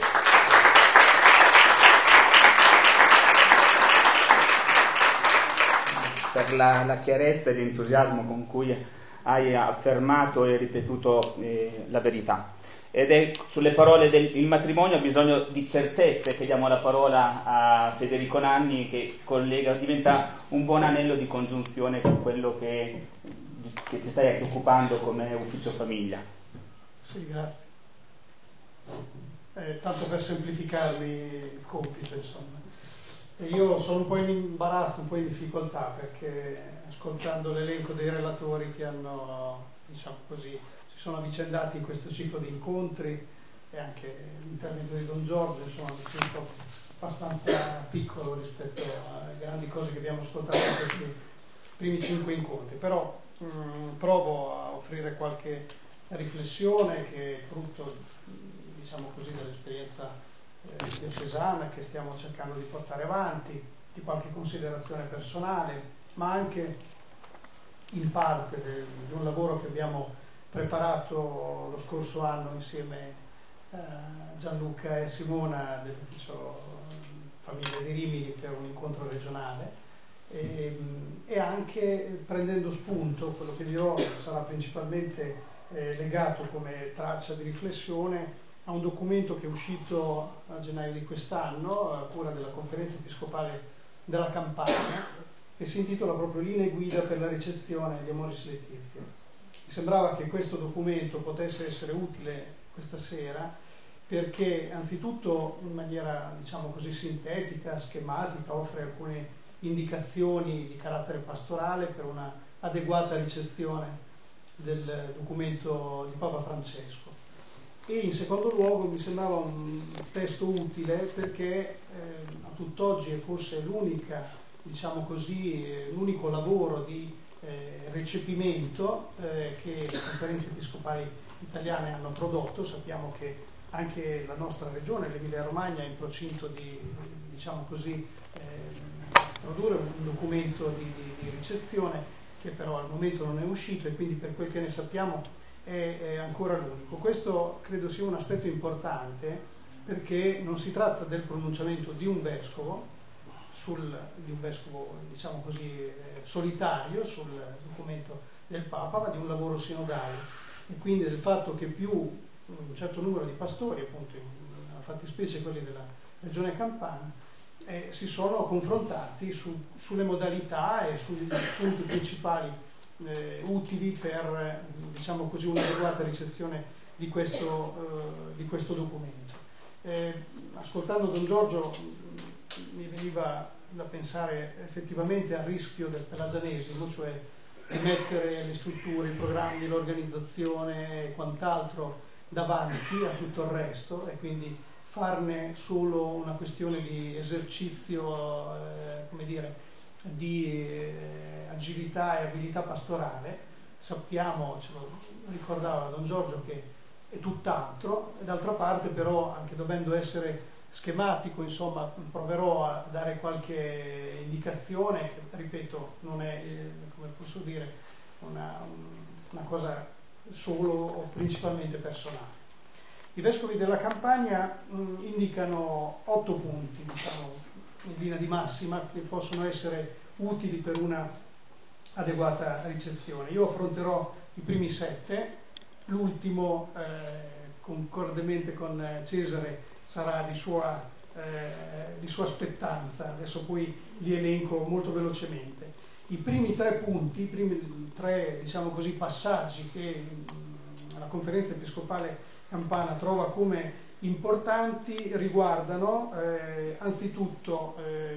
Speaker 1: Per la chiarezza e l'entusiasmo con cui hai affermato e ripetuto la verità. Ed è sulle parole del matrimonio ha bisogno di certezze che diamo la parola a Federico Nanni, che collega, diventa un buon anello di congiunzione con quello che ti stai anche occupando come ufficio famiglia.
Speaker 3: Sì, grazie. Tanto per semplificarmi il compito, insomma. Io sono un po' in imbarazzo, un po' in difficoltà, perché ascoltando l'elenco dei relatori che hanno, diciamo così, si sono avvicendati in questo ciclo di incontri e anche l'intervento di Don Giorgio, insomma, mi sento abbastanza piccolo rispetto alle grandi cose che abbiamo ascoltato in questi primi 5 incontri, però provo a offrire qualche riflessione che è frutto, diciamo così, dell'esperienza diocesana che stiamo cercando di portare avanti, di qualche considerazione personale, ma anche in parte di un lavoro che abbiamo preparato lo scorso anno insieme a Gianluca e Simona dell'ufficio Famiglia di Rimini per un incontro regionale, e anche prendendo spunto, quello che dirò sarà principalmente legato come traccia di riflessione a un documento che è uscito a gennaio di quest'anno a cura della Conferenza Episcopale della Campania, che si intitola proprio Linee guida per la ricezione di Amoris Laetitia. Mi sembrava che questo documento potesse essere utile questa sera perché anzitutto in maniera, diciamo così, sintetica, schematica, offre alcune indicazioni di carattere pastorale per una adeguata ricezione del documento di Papa Francesco. E in secondo luogo mi sembrava un testo utile perché a tutt'oggi è forse l'unica, diciamo così, l'unico lavoro di recepimento che le conferenze episcopali italiane hanno prodotto. Sappiamo che anche la nostra regione, l'Emilia Romagna, è in procinto di, diciamo così, produrre un documento di ricezione che però al momento non è uscito e quindi per quel che ne sappiamo è ancora l'unico. Questo credo sia un aspetto importante perché non si tratta del pronunciamento di un vescovo di un vescovo, diciamo così, solitario sul documento del Papa, ma di un lavoro sinodale, e quindi del fatto che un certo numero di pastori, appunto in fattispecie quelli della Regione Campania, si sono confrontati sulle modalità e sui punti principali utili per, diciamo così, un'adeguata ricezione di questo documento. Ascoltando Don Giorgio mi veniva da pensare effettivamente al rischio del pelagianesimo, cioè di mettere le strutture, i programmi, l'organizzazione e quant'altro davanti a tutto il resto, e quindi farne solo una questione di esercizio, come dire, di agilità e abilità pastorale. Sappiamo, ce lo ricordava Don Giorgio, che è tutt'altro, e d'altra parte però, anche dovendo essere schematico, insomma, proverò a dare qualche indicazione, che, ripeto, non è, come posso dire, una cosa solo o principalmente personale. I vescovi della Campania indicano 8 punti, diciamo, in linea di massima, che possono essere utili per una adeguata ricezione. Io affronterò i primi 7, l'ultimo, concordemente con Cesare, sarà di sua spettanza. Adesso poi li elenco molto velocemente. I primi 3 punti, i primi 3, diciamo così, passaggi che la Conferenza Episcopale Campana trova come importanti riguardano anzitutto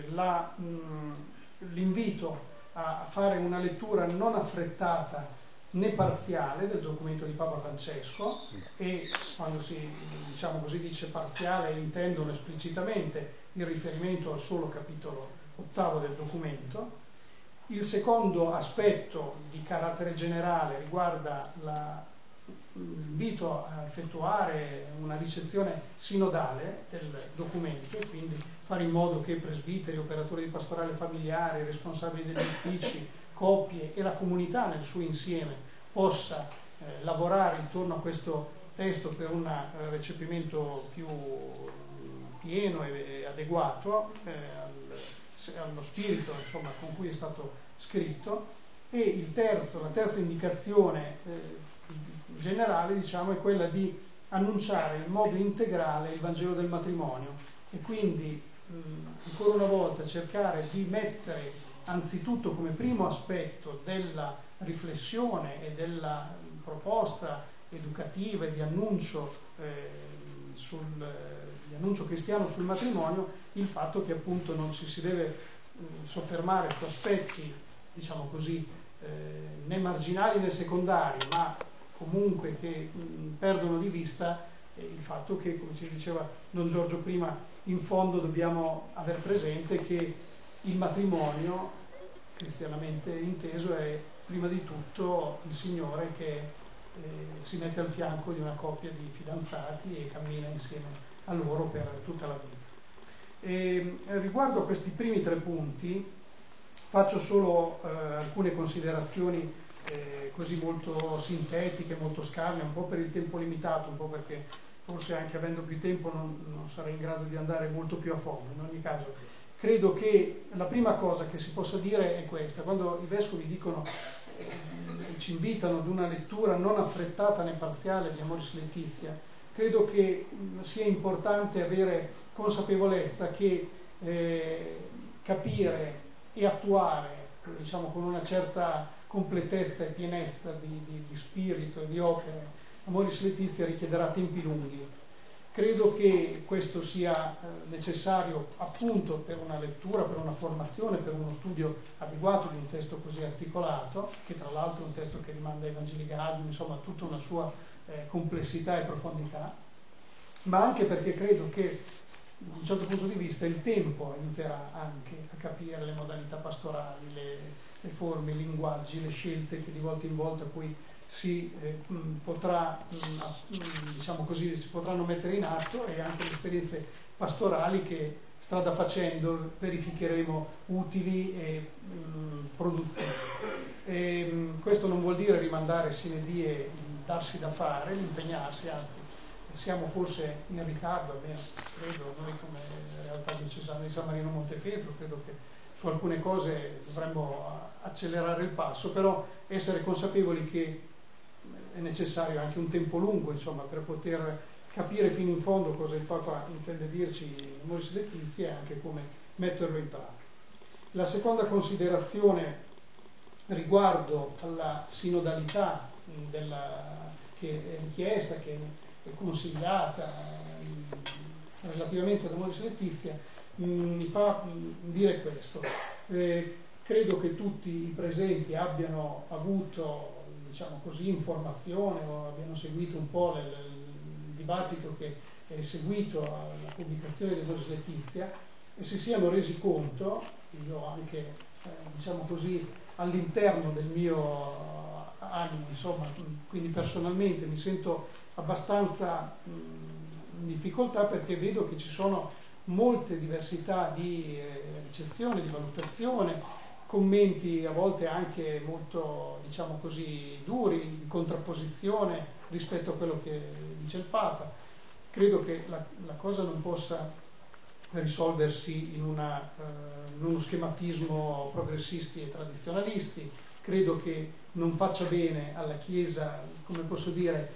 Speaker 3: l'invito a fare una lettura non affrettata né parziale del documento di Papa Francesco, e quando si, diciamo così, dice parziale intendono esplicitamente il riferimento al solo capitolo 8 del documento. Il secondo aspetto di carattere generale riguarda l'invito a effettuare una ricezione sinodale del documento, e quindi fare in modo che presbiteri, operatori di pastorale familiare, responsabili degli uffici, coppie e la comunità nel suo insieme possa lavorare intorno a questo testo per un recepimento più pieno e adeguato allo spirito, insomma, con cui è stato scritto. E la terza indicazione generale, diciamo, è quella di annunciare in modo integrale il Vangelo del matrimonio, e quindi ancora una volta cercare di mettere anzitutto come primo aspetto della riflessione e della proposta educativa e di annuncio cristiano sul matrimonio il fatto che appunto non ci si deve soffermare su aspetti, diciamo così, né marginali né secondari, ma comunque che perdono di vista il fatto che, come ci diceva Don Giorgio prima, in fondo dobbiamo aver presente che il matrimonio, cristianamente inteso, è prima di tutto il Signore che si mette al fianco di una coppia di fidanzati e cammina insieme a loro per tutta la vita. E riguardo a questi primi 3 punti faccio solo alcune considerazioni così molto sintetiche, molto scarne, un po' per il tempo limitato, un po' perché forse anche avendo più tempo non sarei in grado di andare molto più a fondo. In ogni caso, credo che la prima cosa che si possa dire è questa: quando i vescovi dicono ci invitano ad una lettura non affrettata né parziale di Amoris Laetitia, credo che sia importante avere consapevolezza che capire e attuare, diciamo, con una certa completezza e pienezza di spirito e di opere Amoris Laetitia richiederà tempi lunghi. Credo che questo sia necessario appunto per una lettura, per una formazione, per uno studio adeguato di un testo così articolato, che tra l'altro è un testo che rimanda ai Vangeli Gaudium, insomma, tutta una sua complessità e profondità, ma anche perché credo che da un certo punto di vista il tempo aiuterà anche a capire le modalità pastorali, le forme, i linguaggi, le scelte che di volta in volta poi si diciamo così, si potranno mettere in atto, e anche le esperienze pastorali che strada facendo verificheremo utili e produttive. Questo non vuol dire rimandare sine die, darsi da fare, impegnarsi, anzi siamo forse in ritardo, almeno credo, noi come realtà diocesana di San Marino Montefeltro, credo che su alcune cose dovremmo accelerare il passo, però essere consapevoli che è necessario anche un tempo lungo, insomma, per poter capire fino in fondo cosa il Papa intende dirci Amoris Laetitia e anche come metterlo in pratica. La seconda considerazione riguardo alla sinodalità che è richiesta, che è consigliata relativamente ad Amoris Laetitia, mi fa dire questo. Credo che tutti i presenti abbiano avuto, diciamo così, informazione o abbiano seguito un po' il dibattito che è seguito alla pubblicazione di Amoris Laetitia e si siano resi conto, io anche, diciamo così, all'interno del mio animo, insomma, quindi personalmente mi sento abbastanza in difficoltà perché vedo che ci sono molte diversità di ricezione, di valutazione, commenti a volte anche molto, diciamo così, duri, in contrapposizione rispetto a quello che dice il Papa. Credo che la cosa non possa risolversi in uno schematismo progressisti e tradizionalisti. Credo che non faccia bene alla Chiesa, come posso dire,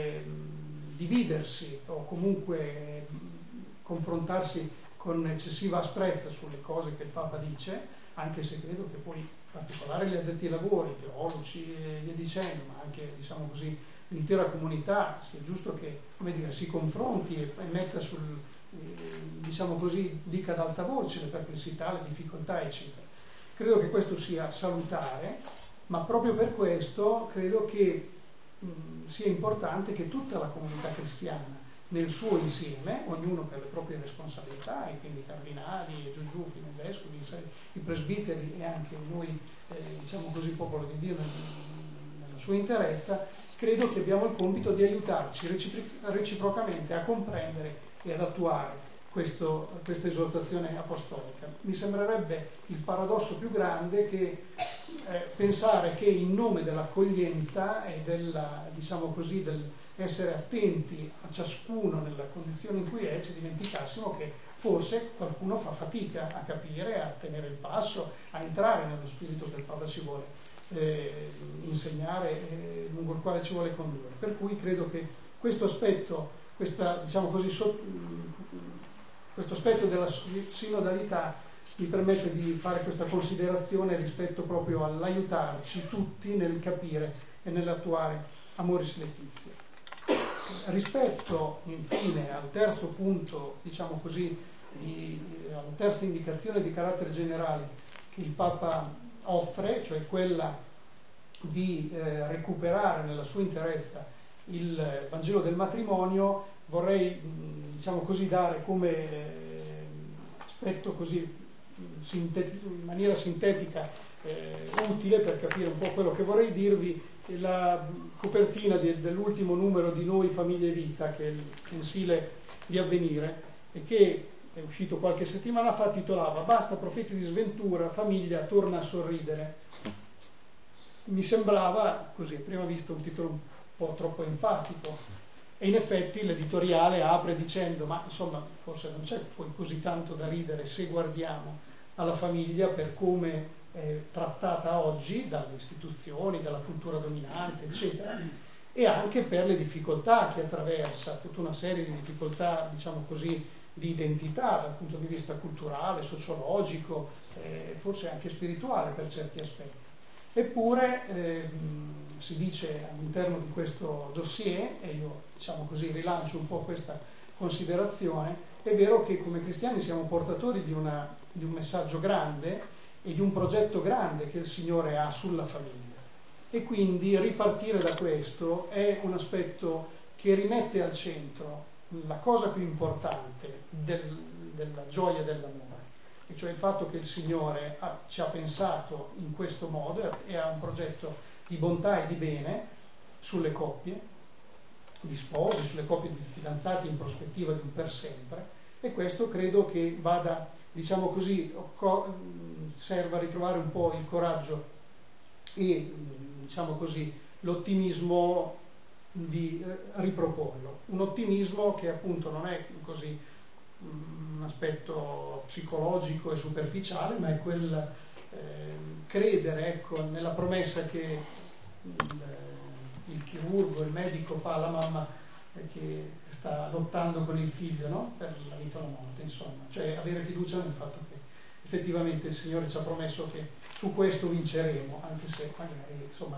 Speaker 3: dividersi o comunque confrontarsi con eccessiva asprezza sulle cose che il Papa dice, anche se credo che poi in particolare gli addetti ai lavori, i teologi e via dicendo, ma anche, diciamo così, l'intera comunità, sia giusto che, come dire, si confronti e metta diciamo così, dica ad alta voce le perplessità, le difficoltà, eccetera. Credo che questo sia salutare, ma proprio per questo credo che sia importante che tutta la comunità cristiana nel suo insieme, ognuno per le proprie responsabilità, e quindi i cardinali, e giù fino ai vescovi, i presbiteri e anche noi, diciamo così, popolo di Dio nella sua interezza, credo che abbiamo il compito di aiutarci reciprocamente a comprendere e ad attuare questa esortazione apostolica. Mi sembrerebbe il paradosso più grande che pensare che in nome dell'accoglienza e diciamo così, dell'essere attenti a ciascuno nella condizione in cui è, ci dimenticassimo che forse qualcuno fa fatica a capire, a tenere il passo, a entrare nello spirito che il Papa ci vuole insegnare, lungo il quale ci vuole condurre. Per cui credo che questo aspetto, diciamo così, questo aspetto della sinodalità mi permette di fare questa considerazione rispetto proprio all'aiutarci tutti nel capire e nell'attuare Amoris Laetitia. Rispetto infine al terzo punto, diciamo così, alla terza indicazione di carattere generale che il Papa offre, cioè quella di recuperare nella sua interezza il Vangelo del matrimonio, vorrei, diciamo così, dare come aspetto così in maniera sintetica utile per capire un po' quello che vorrei dirvi, la copertina dell'ultimo numero di Noi Famiglia e Vita, che è il mensile di Avvenire e che è uscito qualche settimana fa, titolava "Basta profeti di sventura, famiglia torna a sorridere". Mi sembrava, così a prima vista, un titolo un po' troppo enfatico, e in effetti l'editoriale apre dicendo: ma insomma, forse non c'è poi così tanto da ridere se guardiamo alla famiglia per come è trattata oggi dalle istituzioni, dalla cultura dominante, eccetera, e anche per le difficoltà che attraversa, tutta una serie di difficoltà, diciamo così, di identità dal punto di vista culturale, sociologico, forse anche spirituale per certi aspetti. Eppure si dice all'interno di questo dossier, e io, diciamo così, rilancio un po' questa considerazione, è vero che come cristiani siamo portatori di un messaggio grande e di un progetto grande che il Signore ha sulla famiglia, e quindi ripartire da questo è un aspetto che rimette al centro la cosa più importante della gioia dell'amore, e cioè il fatto che il Signore ci ha pensato in questo modo e ha un progetto di bontà e di bene sulle coppie di sposi, sulle coppie di fidanzati in prospettiva di un per sempre, e questo credo che vada, diciamo così, serva a ritrovare un po' il coraggio e, diciamo così, l'ottimismo di riproporlo. Un ottimismo che appunto non è così un aspetto psicologico e superficiale, ma è quel credere, ecco, nella promessa che il chirurgo, il medico fa alla mamma che sta lottando con il figlio, no? Per la vita o la morte, insomma, cioè avere fiducia nel fatto che effettivamente il Signore ci ha promesso che su questo vinceremo, anche se magari insomma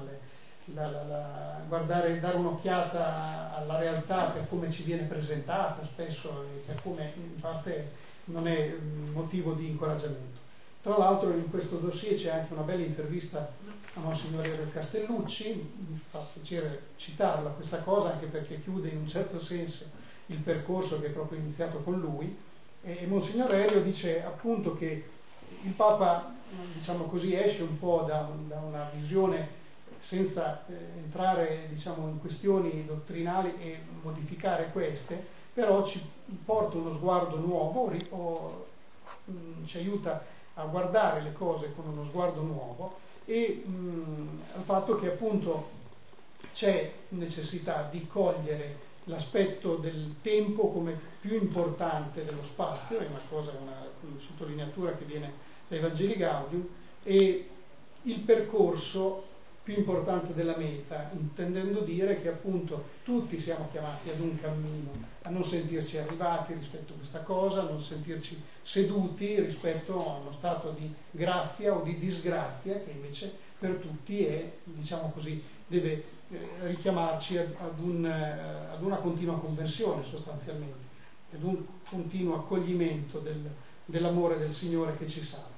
Speaker 3: guardare, dare un'occhiata alla realtà per come ci viene presentata spesso e per come in parte non è motivo di incoraggiamento. Tra l'altro in questo dossier c'è anche una bella intervista a Monsignore Castellucci, mi fa piacere citarla questa cosa anche perché chiude in un certo senso il percorso che è proprio iniziato con lui, e Monsignore Elio dice appunto che il Papa, diciamo così, esce un po' da una visione senza entrare, diciamo, in questioni dottrinali e modificare queste, però ci porta uno sguardo nuovo, ci aiuta a guardare le cose con uno sguardo nuovo e al fatto che appunto c'è necessità di cogliere l'aspetto del tempo come più importante dello spazio, è una sottolineatura che viene dai Vangeli Gaudium, e il percorso più importante della meta, intendendo dire che appunto tutti siamo chiamati ad un cammino, a non sentirci arrivati rispetto a questa cosa, a non sentirci seduti rispetto a uno stato di grazia o di disgrazia che invece per tutti è, diciamo così, deve richiamarci ad una continua conversione sostanzialmente, ad un continuo accoglimento dell'amore del Signore che ci salva.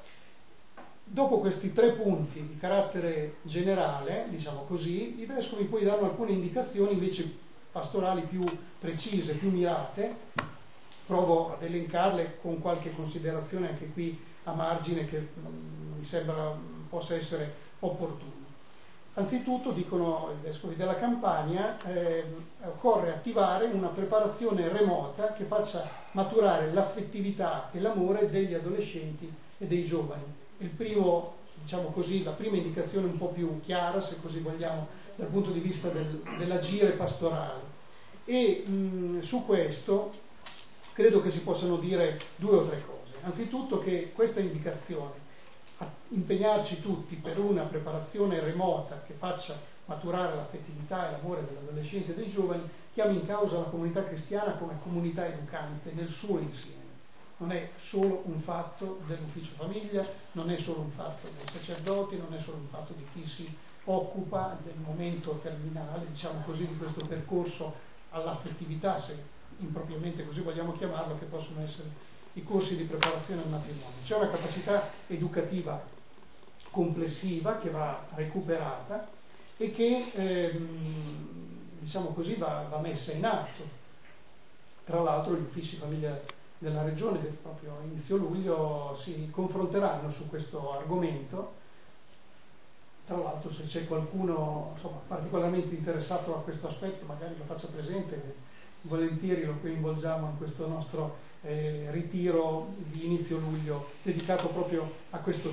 Speaker 3: Dopo questi 3 punti di carattere generale, diciamo così, i vescovi poi danno alcune indicazioni invece pastorali più precise, più mirate. Provo ad elencarle con qualche considerazione anche qui a margine che mi sembra possa essere opportuno. Anzitutto, dicono i vescovi della Campania, occorre attivare una preparazione remota che faccia maturare l'affettività e l'amore degli adolescenti e dei giovani. Il primo, diciamo così, la prima indicazione un po' più chiara, se così vogliamo, dal punto di vista dell'agire pastorale. E su questo credo che si possano dire 2 o 3 cose. Anzitutto che questa indicazione, impegnarci tutti per una preparazione remota che faccia maturare l'affettività e l'amore degli adolescenti e dei giovani, chiama in causa la comunità cristiana come comunità educante nel suo insieme. Non è solo un fatto dell'ufficio famiglia, non è solo un fatto dei sacerdoti, non è solo un fatto di chi si occupa del momento terminale, diciamo così, di questo percorso all'affettività, se impropriamente così vogliamo chiamarlo, che possono essere i corsi di preparazione al matrimonio. C'è una capacità educativa complessiva che va recuperata e che, diciamo così, va messa in atto. Tra l'altro gli uffici famiglia della Regione, che proprio a inizio luglio si confronteranno su questo argomento. Tra l'altro, se c'è qualcuno insomma particolarmente interessato a questo aspetto, magari lo faccia presente, che volentieri lo coinvolgiamo in questo nostro ritiro di inizio luglio dedicato proprio a questo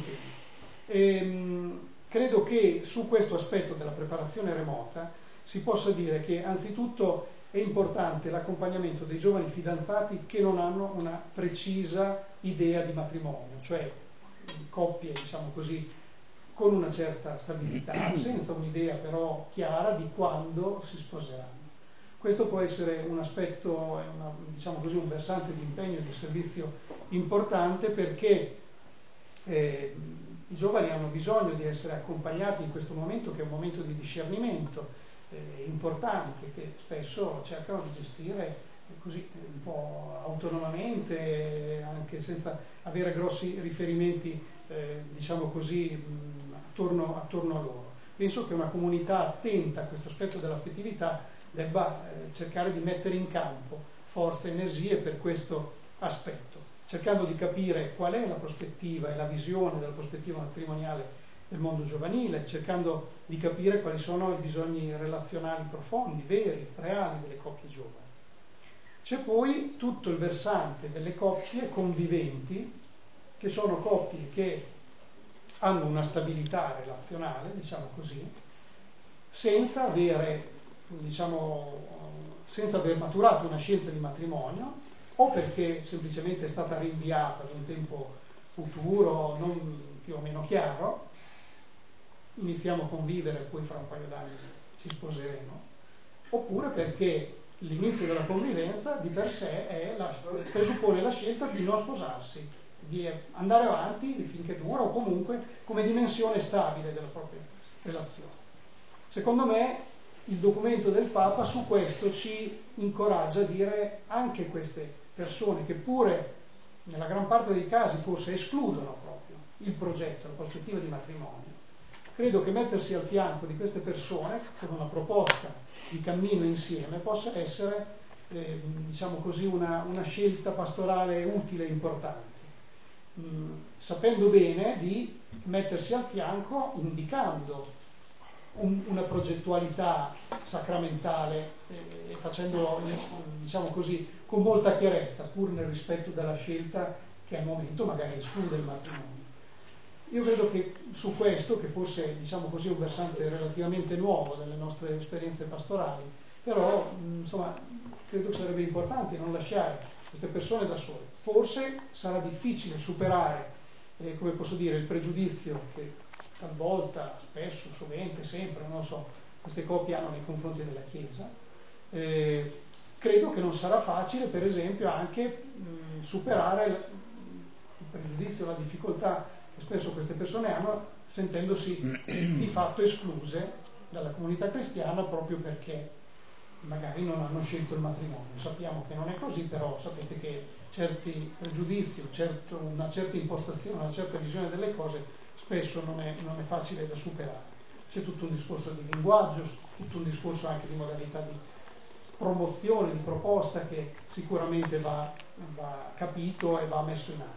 Speaker 3: tema. Credo che su questo aspetto della preparazione remota si possa dire che anzitutto è importante l'accompagnamento dei giovani fidanzati che non hanno una precisa idea di matrimonio, cioè coppie, diciamo così, con una certa stabilità, senza un'idea però chiara di quando si sposeranno. Questo può essere un aspetto, diciamo così, un versante di impegno e di servizio importante, perché i giovani hanno bisogno di essere accompagnati in questo momento, che è un momento di discernimento importante, che spesso cercano di gestire così un po' autonomamente, anche senza avere grossi riferimenti, diciamo così, attorno a loro. Penso che una comunità attenta a questo aspetto dell'affettività debba cercare di mettere in campo forze e energie per questo aspetto, cercando di capire qual è la prospettiva e la visione della prospettiva matrimoniale del mondo giovanile, cercando di capire quali sono i bisogni relazionali profondi, veri, reali delle coppie giovani. C'è poi tutto il versante delle coppie conviventi, che sono coppie che hanno una stabilità relazionale, diciamo così, senza avere diciamo, senza aver maturato una scelta di matrimonio, o perché semplicemente è stata rinviata ad un tempo futuro, non più o meno chiaro, iniziamo a convivere e poi fra un paio d'anni ci sposeremo, oppure perché l'inizio della convivenza di per sé presuppone la scelta di non sposarsi, di andare avanti finché dura, o comunque come dimensione stabile della propria relazione. Secondo me il documento del Papa su questo ci incoraggia a dire anche queste persone che pure nella gran parte dei casi forse escludono proprio il progetto, la prospettiva di matrimonio. Credo che mettersi al fianco di queste persone con una proposta di cammino insieme possa essere, diciamo così, una scelta pastorale utile e importante, sapendo bene di mettersi al fianco indicando una progettualità sacramentale e facendolo, diciamo così, con molta chiarezza, pur nel rispetto della scelta che al momento magari esclude il matrimonio. Io credo che su questo, che forse, diciamo così, è un versante relativamente nuovo delle nostre esperienze pastorali, però insomma credo che sarebbe importante non lasciare queste persone da sole. Forse sarà difficile superare, come posso dire, il pregiudizio che talvolta, spesso, sovente, sempre, non lo so, queste coppie hanno nei confronti della Chiesa. Credo che non sarà facile, per esempio, anche superare il pregiudizio, la difficoltà che spesso queste persone hanno, sentendosi di fatto escluse dalla comunità cristiana proprio perché magari non hanno scelto il matrimonio. Sappiamo che non è così, però sapete che certi pregiudizi, una certa impostazione, una certa visione delle cose spesso non è facile da superare. C'è tutto un discorso di linguaggio, tutto un discorso anche di modalità di promozione, di proposta che sicuramente va capito e va messo in atto.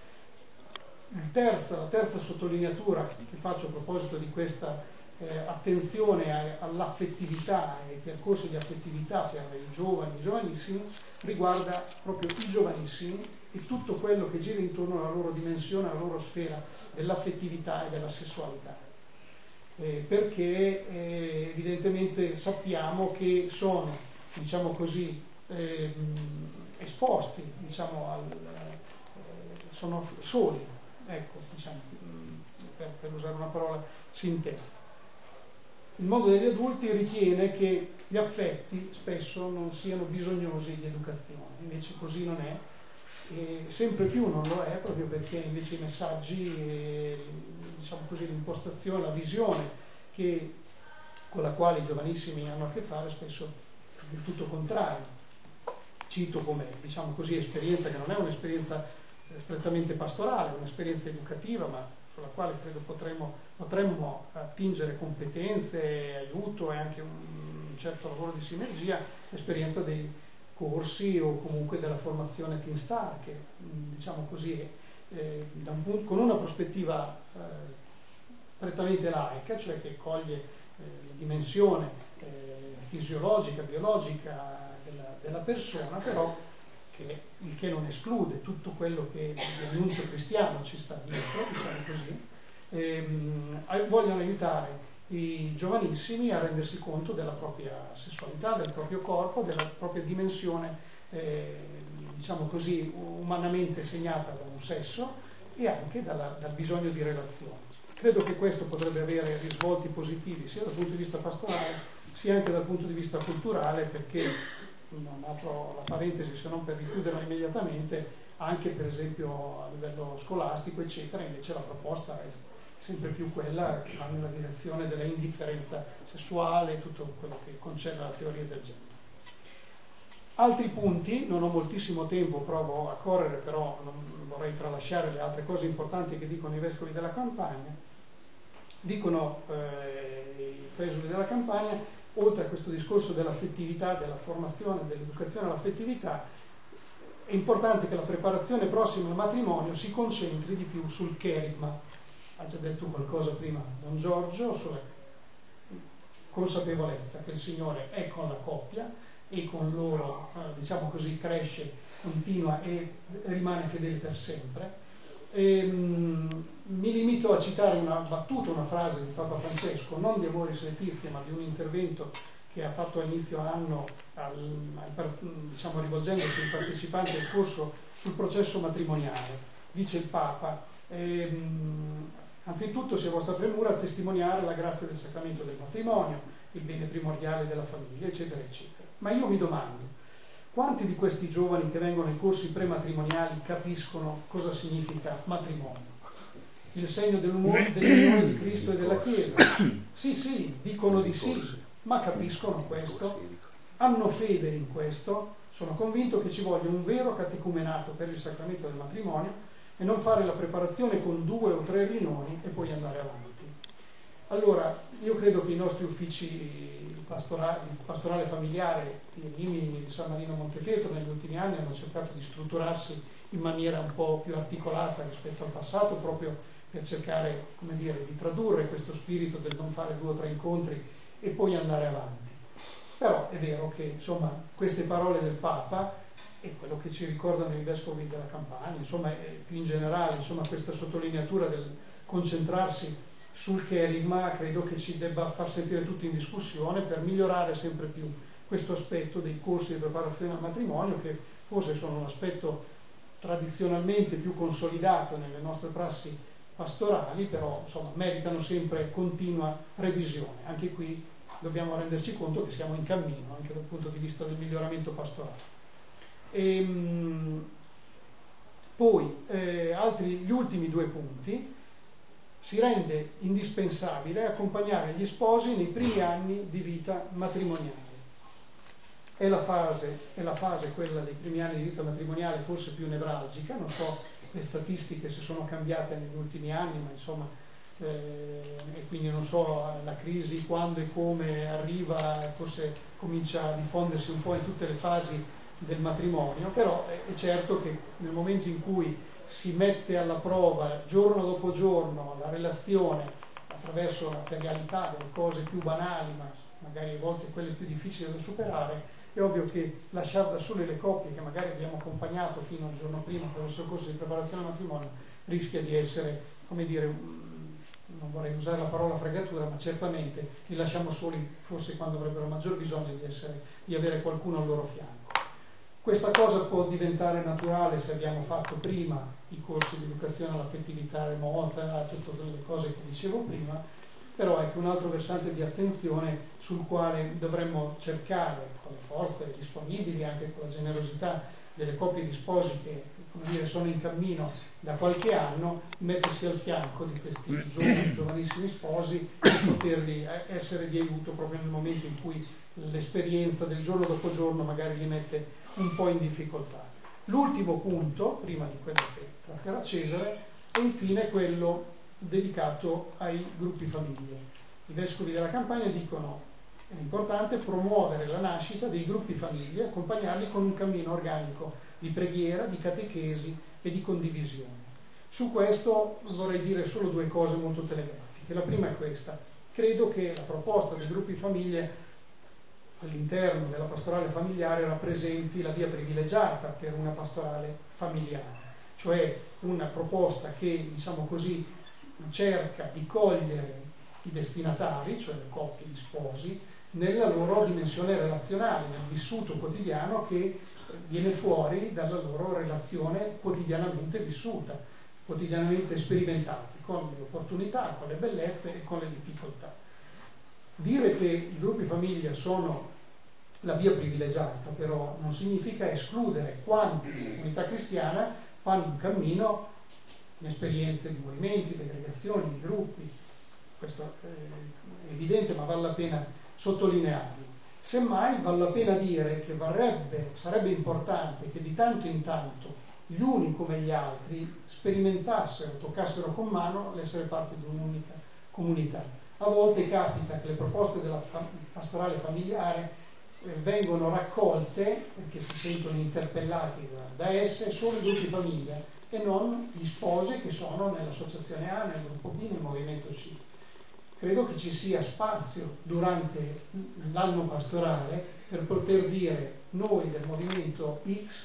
Speaker 3: La terza sottolineatura che faccio a proposito di questa attenzione all'affettività e ai percorsi di affettività per i giovani, i giovanissimi, riguarda proprio i giovanissimi e tutto quello che gira intorno alla loro dimensione, alla loro sfera dell'affettività e della sessualità. Perché evidentemente sappiamo che sono, diciamo così, esposti, diciamo, sono soli, ecco, diciamo, per usare una parola sintetica. Il mondo degli adulti ritiene che gli affetti spesso non siano bisognosi di educazione, invece così non è, e sempre più non lo è, proprio perché invece i messaggi, diciamo così, l'impostazione, la visione con la quale i giovanissimi hanno a che fare spesso è del tutto contrario. Cito come, diciamo così, esperienza che non è un'esperienza strettamente pastorale, è un'esperienza educativa, ma sulla quale credo potremmo attingere competenze, aiuto e anche un certo lavoro di sinergia, l'esperienza dei corsi o comunque della formazione Teen Star, che diciamo così con una prospettiva prettamente laica, cioè che coglie la dimensione fisiologica, biologica della persona, però il che non esclude tutto quello che l'annuncio cristiano ci sta dietro, diciamo così, vogliono aiutare i giovanissimi a rendersi conto della propria sessualità, del proprio corpo, della propria dimensione, diciamo così, umanamente segnata da un sesso e anche dal bisogno di relazione. Credo che questo potrebbe avere risvolti positivi sia dal punto di vista pastorale sia anche dal punto di vista culturale, perché non apro la parentesi se non per richiuderla immediatamente, anche per esempio a livello scolastico eccetera, invece la proposta è sempre più quella che va nella direzione della indifferenza sessuale, tutto quello che concerne la teoria del genere. Altri punti, non ho moltissimo tempo, provo a correre, però non vorrei tralasciare le altre cose importanti che dicono i vescovi della Campania. Dicono i vescovi della Campania, oltre a questo discorso dell'affettività, della formazione, dell'educazione all'affettività, è importante che la preparazione prossima al matrimonio si concentri di più sul cherigma. Ha già detto qualcosa prima Don Giorgio sulla consapevolezza che il Signore è con la coppia e con loro, diciamo così, cresce, continua e rimane fedele per sempre. Mi limito a citare una battuta, una frase di Papa Francesco, non di Amoris Laetitia, ma di un intervento che ha fatto a inizio anno, diciamo, rivolgendosi ai partecipanti al corso sul processo matrimoniale. Dice il Papa: anzitutto sia vostra premura a testimoniare la grazia del sacramento del matrimonio, il bene primordiale della famiglia, eccetera, eccetera. Ma io mi domando, quanti di questi giovani che vengono ai corsi prematrimoniali capiscono cosa significa matrimonio? Il segno dell'unione di Cristo e della Chiesa. Sì, dicono di sì, ma capiscono questo? Hanno fede in questo? Sono convinto che ci voglia un vero catecumenato per il sacramento del matrimonio e non fare la preparazione con 2 o 3 riunioni e poi andare avanti. Allora, io credo che i nostri uffici pastorale familiare di Rimini, di San Marino Montefeltro negli ultimi anni hanno cercato di strutturarsi in maniera un po' più articolata rispetto al passato, proprio per cercare, come dire, di tradurre questo spirito del non fare 2 o 3 incontri e poi andare avanti. Però è vero che, insomma, queste parole del Papa e quello che ci ricordano i vescovi della Campania, insomma, più in generale, insomma, questa sottolineatura del concentrarsi sul cherigma, credo che ci debba far sentire tutti in discussione per migliorare sempre più questo aspetto dei corsi di preparazione al matrimonio, che forse sono un aspetto tradizionalmente più consolidato nelle nostre prassi pastorali, però insomma meritano sempre continua revisione. Anche qui dobbiamo renderci conto che siamo in cammino anche dal punto di vista del miglioramento pastorale. Poi gli ultimi 2 punti: si rende indispensabile accompagnare gli sposi nei primi anni di vita matrimoniale. È la fase quella dei primi anni di vita matrimoniale forse più nevralgica, non so le statistiche se sono cambiate negli ultimi anni, ma insomma, e quindi non so la crisi quando e come arriva, forse comincia a diffondersi un po' in tutte le fasi del matrimonio, però è certo che nel momento in cui si mette alla prova giorno dopo giorno la relazione attraverso la ferialità delle cose più banali, ma magari a volte quelle più difficili da superare, è ovvio che lasciare da sole le coppie che magari abbiamo accompagnato fino al giorno prima per il suo corso di preparazione al matrimonio rischia di essere, come dire, non vorrei usare la parola fregatura, ma certamente li lasciamo soli forse quando avrebbero maggior bisogno di avere qualcuno al loro fianco. Questa cosa può diventare naturale se abbiamo fatto prima i corsi di educazione all'affettività remota, tutte le cose che dicevo prima, però è un altro versante di attenzione sul quale dovremmo cercare, con le forze disponibili, anche con la generosità delle coppie di sposi che, come dire, sono in cammino da qualche anno, mettersi al fianco di questi giovanissimi sposi e poterli essere di aiuto proprio nel momento in cui l'esperienza del giorno dopo giorno magari li mette un po' in difficoltà. L'ultimo punto, prima di quello che tratterà Cesare, è infine quello dedicato ai gruppi famiglie. I vescovi della Campania dicono: è importante promuovere la nascita dei gruppi famiglie, accompagnarli con un cammino organico di preghiera, di catechesi e di condivisione. Su questo vorrei dire solo 2 cose molto telegrafiche. La prima è questa: credo che la proposta dei gruppi famiglie all'interno della pastorale familiare rappresenti la via privilegiata per una pastorale familiare, cioè una proposta che, diciamo così, cerca di cogliere i destinatari, cioè le coppie di sposi, nella loro dimensione relazionale, nel vissuto quotidiano che viene fuori dalla loro relazione quotidianamente vissuta, quotidianamente sperimentata, con le opportunità, con le bellezze e con le difficoltà. Dire che i gruppi famiglia sono la via privilegiata però non significa escludere quanti comunità cristiana fanno un cammino in esperienze di movimenti, di aggregazioni, di gruppi. Questo è evidente, ma vale la pena sottolinearlo. Semmai vale la pena dire che sarebbe importante che di tanto in tanto gli uni come gli altri sperimentassero, toccassero con mano l'essere parte di un'unica comunità. A volte capita che le proposte della pastorale familiare vengono raccolte, perché si sentono interpellati da esse, solo i gruppi famiglia e non gli sposi che sono nell'associazione A, nel gruppo B, nel movimento C. Credo che ci sia spazio durante l'anno pastorale per poter dire: noi del movimento X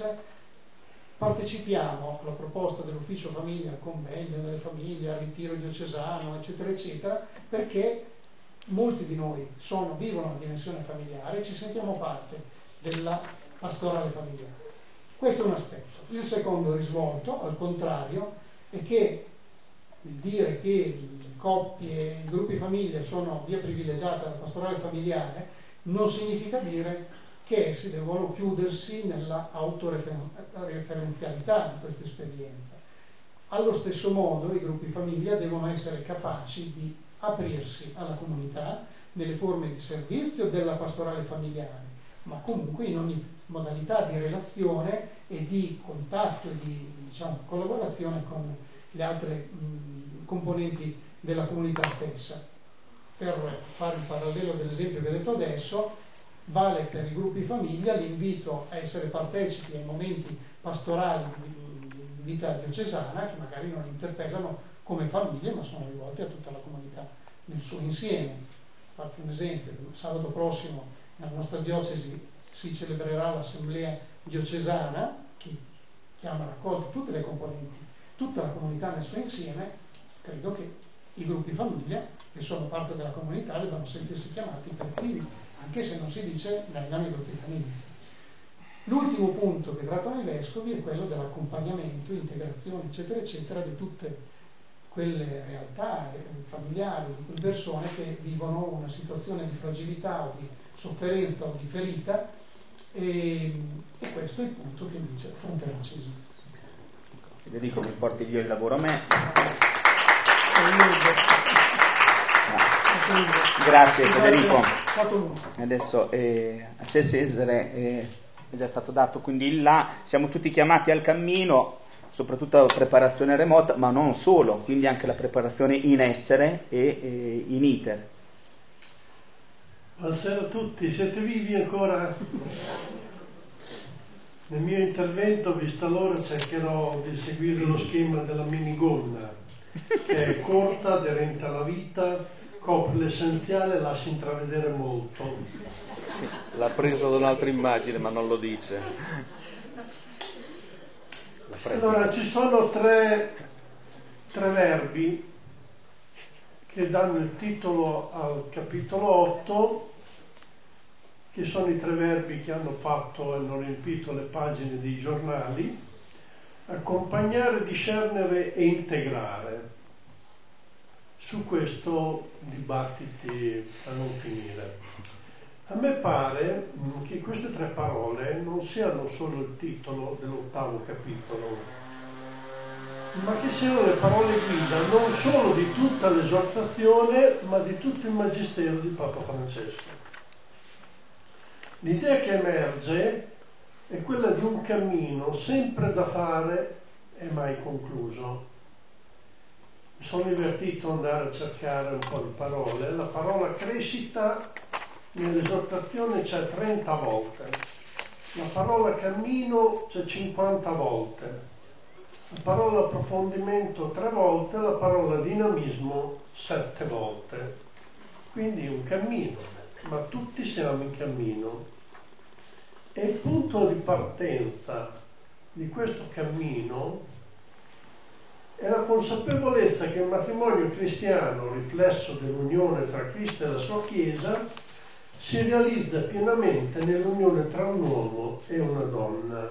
Speaker 3: partecipiamo alla proposta dell'ufficio famiglia, al convegno delle famiglie, al ritiro diocesano, eccetera, eccetera, perché molti di noi vivono una dimensione familiare e ci sentiamo parte della pastorale familiare. Questo è un aspetto. Il secondo risvolto, al contrario, è che il dire che le coppie, i gruppi famiglie sono via privilegiata della pastorale familiare non significa dire che essi devono chiudersi nella autoreferenzialità di questa esperienza. Allo stesso modo i gruppi famiglia devono essere capaci di aprirsi alla comunità nelle forme di servizio della pastorale familiare, ma comunque in ogni modalità di relazione e di contatto e di collaborazione con le altre componenti della comunità stessa. Per fare il parallelo dell'esempio che ho detto adesso, vale per i gruppi famiglia l'invito a essere partecipi ai momenti pastorali di vita diocesana, che magari non interpellano come famiglie ma sono rivolti a tutta la comunità nel suo insieme. Faccio un esempio: sabato prossimo nella nostra diocesi si celebrerà l'assemblea diocesana che chiama raccolte tutte le componenti, tutta la comunità nel suo insieme. Credo che i gruppi famiglia, che sono parte della comunità, devono sentirsi chiamati per primi, anche se non si dice vengano i gruppi famiglia. L'ultimo punto che trattano i vescovi è quello dell'accompagnamento, integrazione, eccetera, eccetera, di tutte quelle realtà familiari, di quelle persone che vivono una situazione di fragilità o di sofferenza o di ferita, e questo è il punto che dice Fronte-Rancesi.
Speaker 1: Federico, mi porti via il lavoro a me. Grazie Federico. Adesso a Cesare è già stato dato, quindi là siamo tutti chiamati al cammino, soprattutto alla preparazione remota, ma non solo, quindi anche la preparazione in essere e in iter.
Speaker 4: Buonasera a tutti, siete vivi ancora? Nel mio intervento, vista l'ora, cercherò di seguire lo schema della minigonna, che è corta, aderente alla vita, copre l'essenziale e lascia intravedere molto.
Speaker 2: Sì, l'ha preso da un'altra immagine ma non lo dice.
Speaker 4: Allora, ci sono tre verbi che danno il titolo al capitolo 8, che sono i tre verbi che hanno fatto e hanno riempito le pagine dei giornali: accompagnare, discernere e integrare. Su questo dibattiti a non finire. A me pare che queste tre parole non siano solo il titolo dell'8° capitolo, ma che siano le parole guida non solo di tutta l'esortazione, ma di tutto il magistero di Papa Francesco. L'idea che emerge è quella di un cammino sempre da fare e mai concluso. Mi sono divertito ad andare a cercare un po' di parole. La parola crescita nell'esortazione c'è 30 volte, la parola cammino c'è 50 volte, la parola approfondimento 3 volte, la parola dinamismo 7 volte. Quindi un cammino, ma tutti siamo in cammino. E il punto di partenza di questo cammino è la consapevolezza che il matrimonio cristiano, riflesso dell'unione tra Cristo e la sua Chiesa, si realizza pienamente nell'unione tra un uomo e una donna,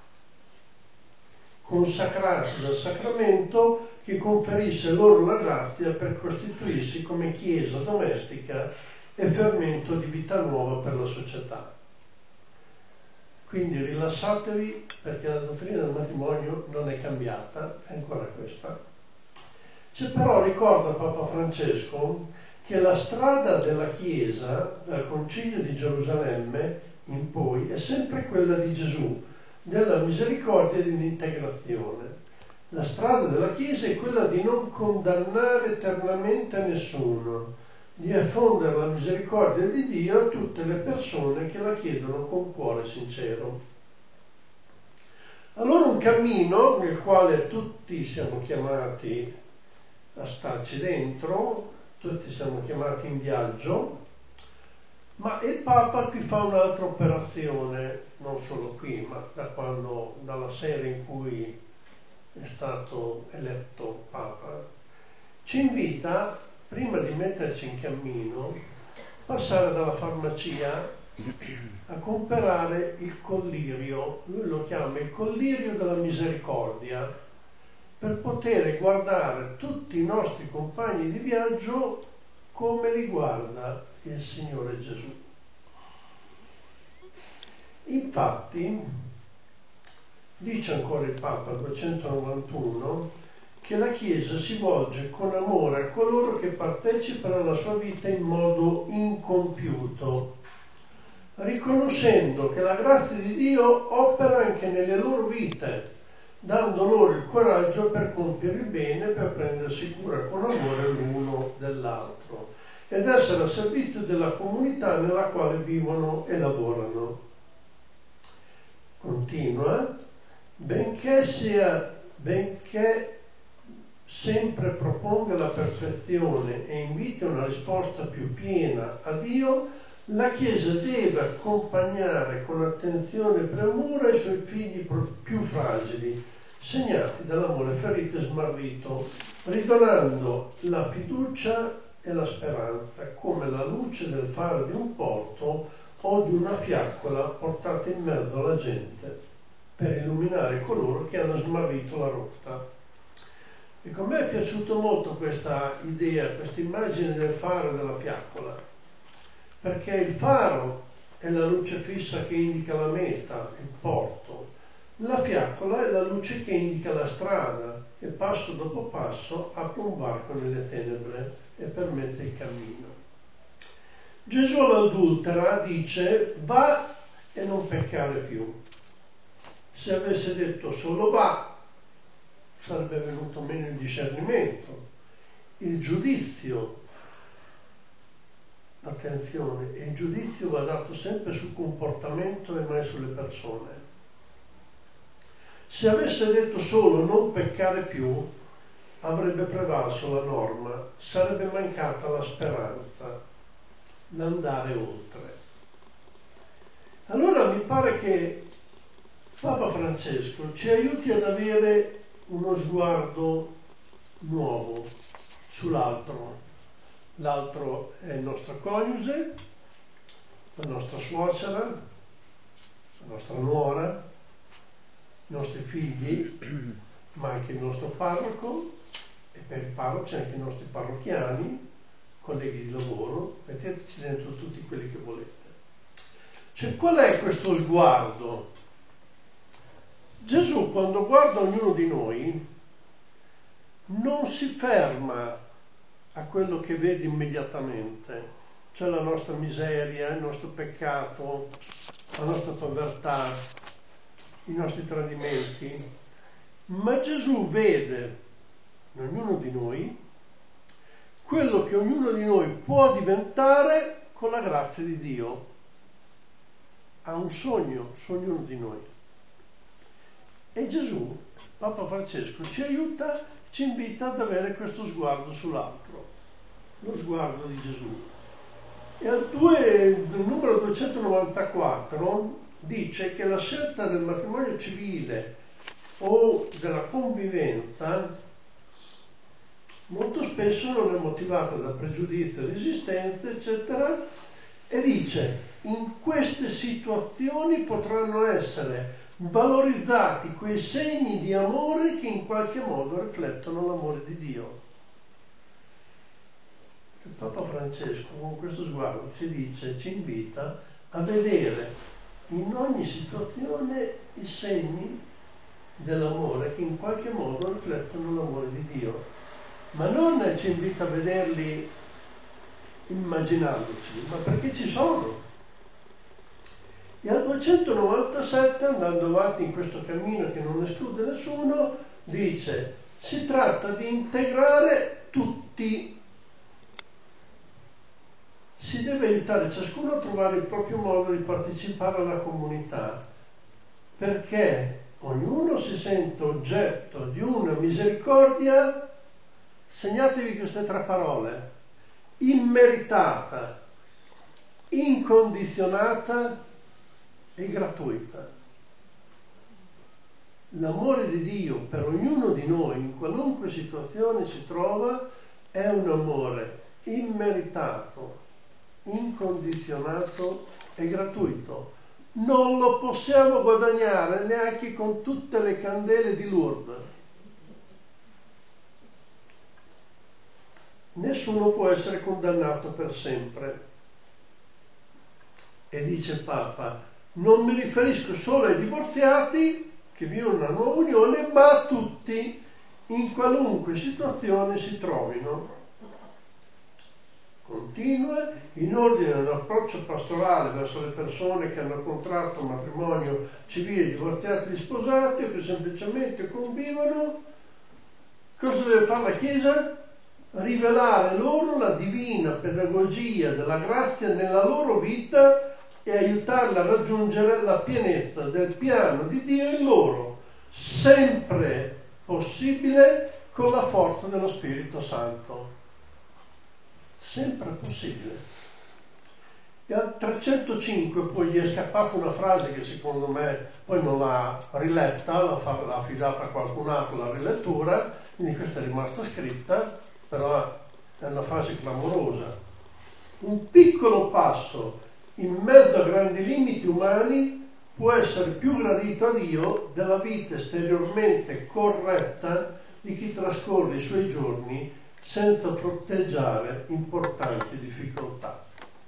Speaker 4: consacrati dal sacramento che conferisce loro la grazia per costituirsi come Chiesa domestica e fermento di vita nuova per la società. Quindi rilassatevi, perché la dottrina del matrimonio non è cambiata, è ancora questa. C'è però, ricorda Papa Francesco, che la strada della Chiesa, dal Concilio di Gerusalemme in poi, è sempre quella di Gesù, della misericordia e dell'integrazione. La strada della Chiesa è quella di non condannare eternamente nessuno, di effondere la misericordia di Dio a tutte le persone che la chiedono con cuore sincero. Allora un cammino nel quale tutti siamo chiamati a starci dentro, tutti siamo chiamati in viaggio, ma il Papa qui fa un'altra operazione, non solo qui, ma dalla sera in cui è stato eletto Papa, ci invita prima di metterci in cammino, passare dalla farmacia a comprare il collirio, lui lo chiama il collirio della misericordia, per poter guardare tutti i nostri compagni di viaggio come li guarda il Signore Gesù. Infatti, dice ancora il Papa 291, che la Chiesa si volge con amore a coloro che partecipano alla sua vita in modo incompiuto, riconoscendo che la grazia di Dio opera anche nelle loro vite, dando loro il coraggio per compiere il bene, per prendersi cura con amore l'uno dell'altro ed essere al servizio della comunità nella quale vivono e lavorano. Continua, benché sempre proponga la perfezione e inviti a una risposta più piena a Dio, la Chiesa deve accompagnare con attenzione e premura i suoi figli più fragili, segnati dall'amore ferito e smarrito, ridonando la fiducia e la speranza, come la luce del faro di un porto o di una fiaccola portata in mezzo alla gente per illuminare coloro che hanno smarrito la rotta. Ecco, a me è piaciuta molto questa idea, questa immagine del faro e della fiaccola, perché il faro è la luce fissa che indica la meta, il porto. La fiaccola è la luce che indica la strada, che passo dopo passo apre un varco nelle tenebre e permette il cammino. Gesù all'adultera dice: va e non peccare più. Se avesse detto solo va, sarebbe venuto meno il discernimento, il giudizio. Attenzione, il giudizio va dato sempre sul comportamento e mai sulle persone. Se avesse detto solo non peccare più, avrebbe prevalso la norma, sarebbe mancata la speranza d'andare oltre. Allora mi pare che Papa Francesco ci aiuti ad avere uno sguardo nuovo sull'altro. L'altro è il nostro coniuge, la nostra suocera, la nostra nuora, i nostri figli, ma anche il nostro parroco, e per il parroco anche i nostri parrocchiani, colleghi di lavoro, metteteci dentro tutti quelli che volete. Cioè, qual è questo sguardo? Gesù, quando guarda ognuno di noi, non si ferma a quello che vede immediatamente, cioè la nostra miseria, il nostro peccato, la nostra povertà, i nostri tradimenti, ma Gesù vede in ognuno di noi quello che ognuno di noi può diventare con la grazia di Dio. Ha un sogno su ognuno di noi. E Gesù, Papa Francesco, ci aiuta, ci invita ad avere questo sguardo sull'altro, lo sguardo di Gesù. E il numero 294 dice che la scelta del matrimonio civile o della convivenza molto spesso non è motivata da pregiudizio, resistenze, eccetera, e dice: in queste situazioni potranno essere valorizzati quei segni di amore che in qualche modo riflettono l'amore di Dio. Il Papa Francesco con questo sguardo ci invita a vedere in ogni situazione i segni dell'amore che in qualche modo riflettono l'amore di Dio, ma non ci invita a vederli immaginandoci, ma perché ci sono. E al 297, andando avanti in questo cammino che non esclude nessuno, dice: si tratta di integrare tutti. Si deve aiutare ciascuno a trovare il proprio modo di partecipare alla comunità, perché ognuno si sente oggetto di una misericordia, segnatevi queste tre parole: immeritata, incondizionata e gratuita. L'amore di Dio per ognuno di noi, in qualunque situazione si trova, è un amore immeritato, incondizionato e gratuito. Non lo possiamo guadagnare neanche con tutte le candele di Lourdes. Nessuno può essere condannato per sempre. E dice il Papa, non mi riferisco solo ai divorziati che vivono una nuova unione, ma a tutti, in qualunque situazione si trovino. Continua, in ordine a un approccio pastorale verso le persone che hanno contratto un matrimonio civile, divorziati e sposati, o che semplicemente convivono. Cosa deve fare la Chiesa? Rivelare loro la divina pedagogia della grazia nella loro vita e aiutarli a raggiungere la pienezza del piano di Dio in loro, sempre possibile con la forza dello Spirito Santo. Sempre possibile. E al 305 poi gli è scappata una frase che secondo me poi non l'ha riletta, l'ha affidata a qualcun altro la rilettura, quindi questa è rimasta scritta, però è una frase clamorosa. Un piccolo passo in mezzo a grandi limiti umani può essere più gradito a Dio della vita esteriormente corretta di chi trascorre i suoi giorni senza fronteggiare importanti difficoltà.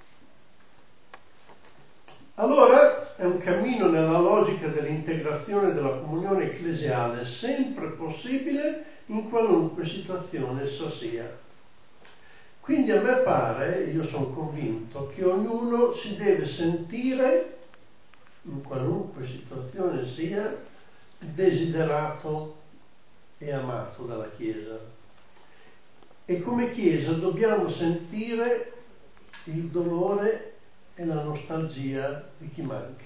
Speaker 4: Allora è un cammino nella logica dell'integrazione della comunione ecclesiale, sempre possibile in qualunque situazione essa sia. Quindi a me pare, io sono convinto, che ognuno si deve sentire, in qualunque situazione sia, desiderato e amato dalla Chiesa. E come Chiesa dobbiamo sentire il dolore e la nostalgia di chi manca.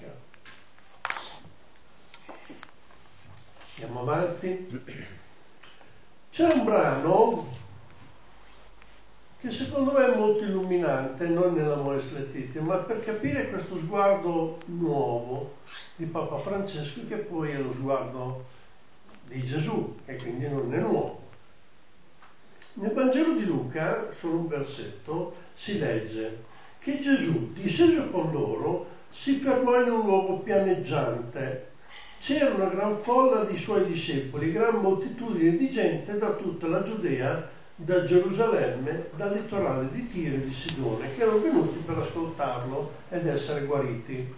Speaker 4: Andiamo avanti. C'è un brano che secondo me è molto illuminante, non nell'Amoris Laetitia, ma per capire questo sguardo nuovo di Papa Francesco, che poi è lo sguardo di Gesù, e quindi non è nuovo. Nel Vangelo di Luca, solo un versetto, si legge che Gesù, disceso con loro, si fermò in un luogo pianeggiante. C'era una gran folla di suoi discepoli, gran moltitudine di gente da tutta la Giudea, da Gerusalemme, dal litorale di Tiro e di Sidone, che erano venuti per ascoltarlo ed essere guariti.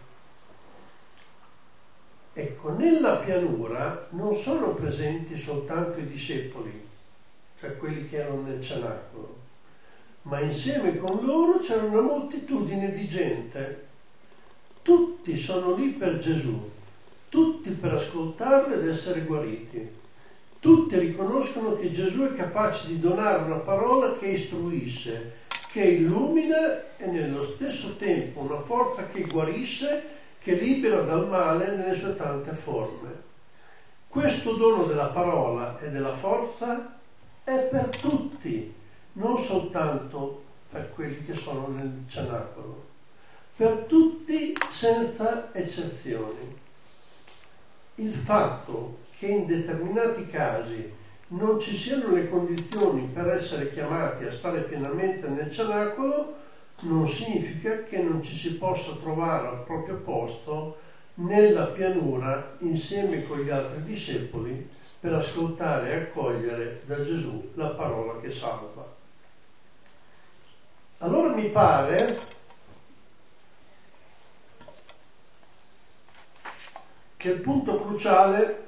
Speaker 4: Ecco, nella pianura non sono presenti soltanto i discepoli, cioè quelli che erano nel cenacolo, ma insieme con loro c'era una moltitudine di gente. Tutti sono lì per Gesù, tutti per ascoltarlo ed essere guariti. Tutti riconoscono che Gesù è capace di donare una parola che istruisce, che illumina e nello stesso tempo una forza che guarisce, che libera dal male nelle sue tante forme. Questo dono della parola e della forza è per tutti, non soltanto per quelli che sono nel cenacolo, per tutti senza eccezioni. Il fatto che in determinati casi non ci siano le condizioni per essere chiamati a stare pienamente nel cenacolo non significa che non ci si possa trovare al proprio posto nella pianura insieme con gli altri discepoli per ascoltare e accogliere da Gesù la parola che salva. Allora mi pare che il punto cruciale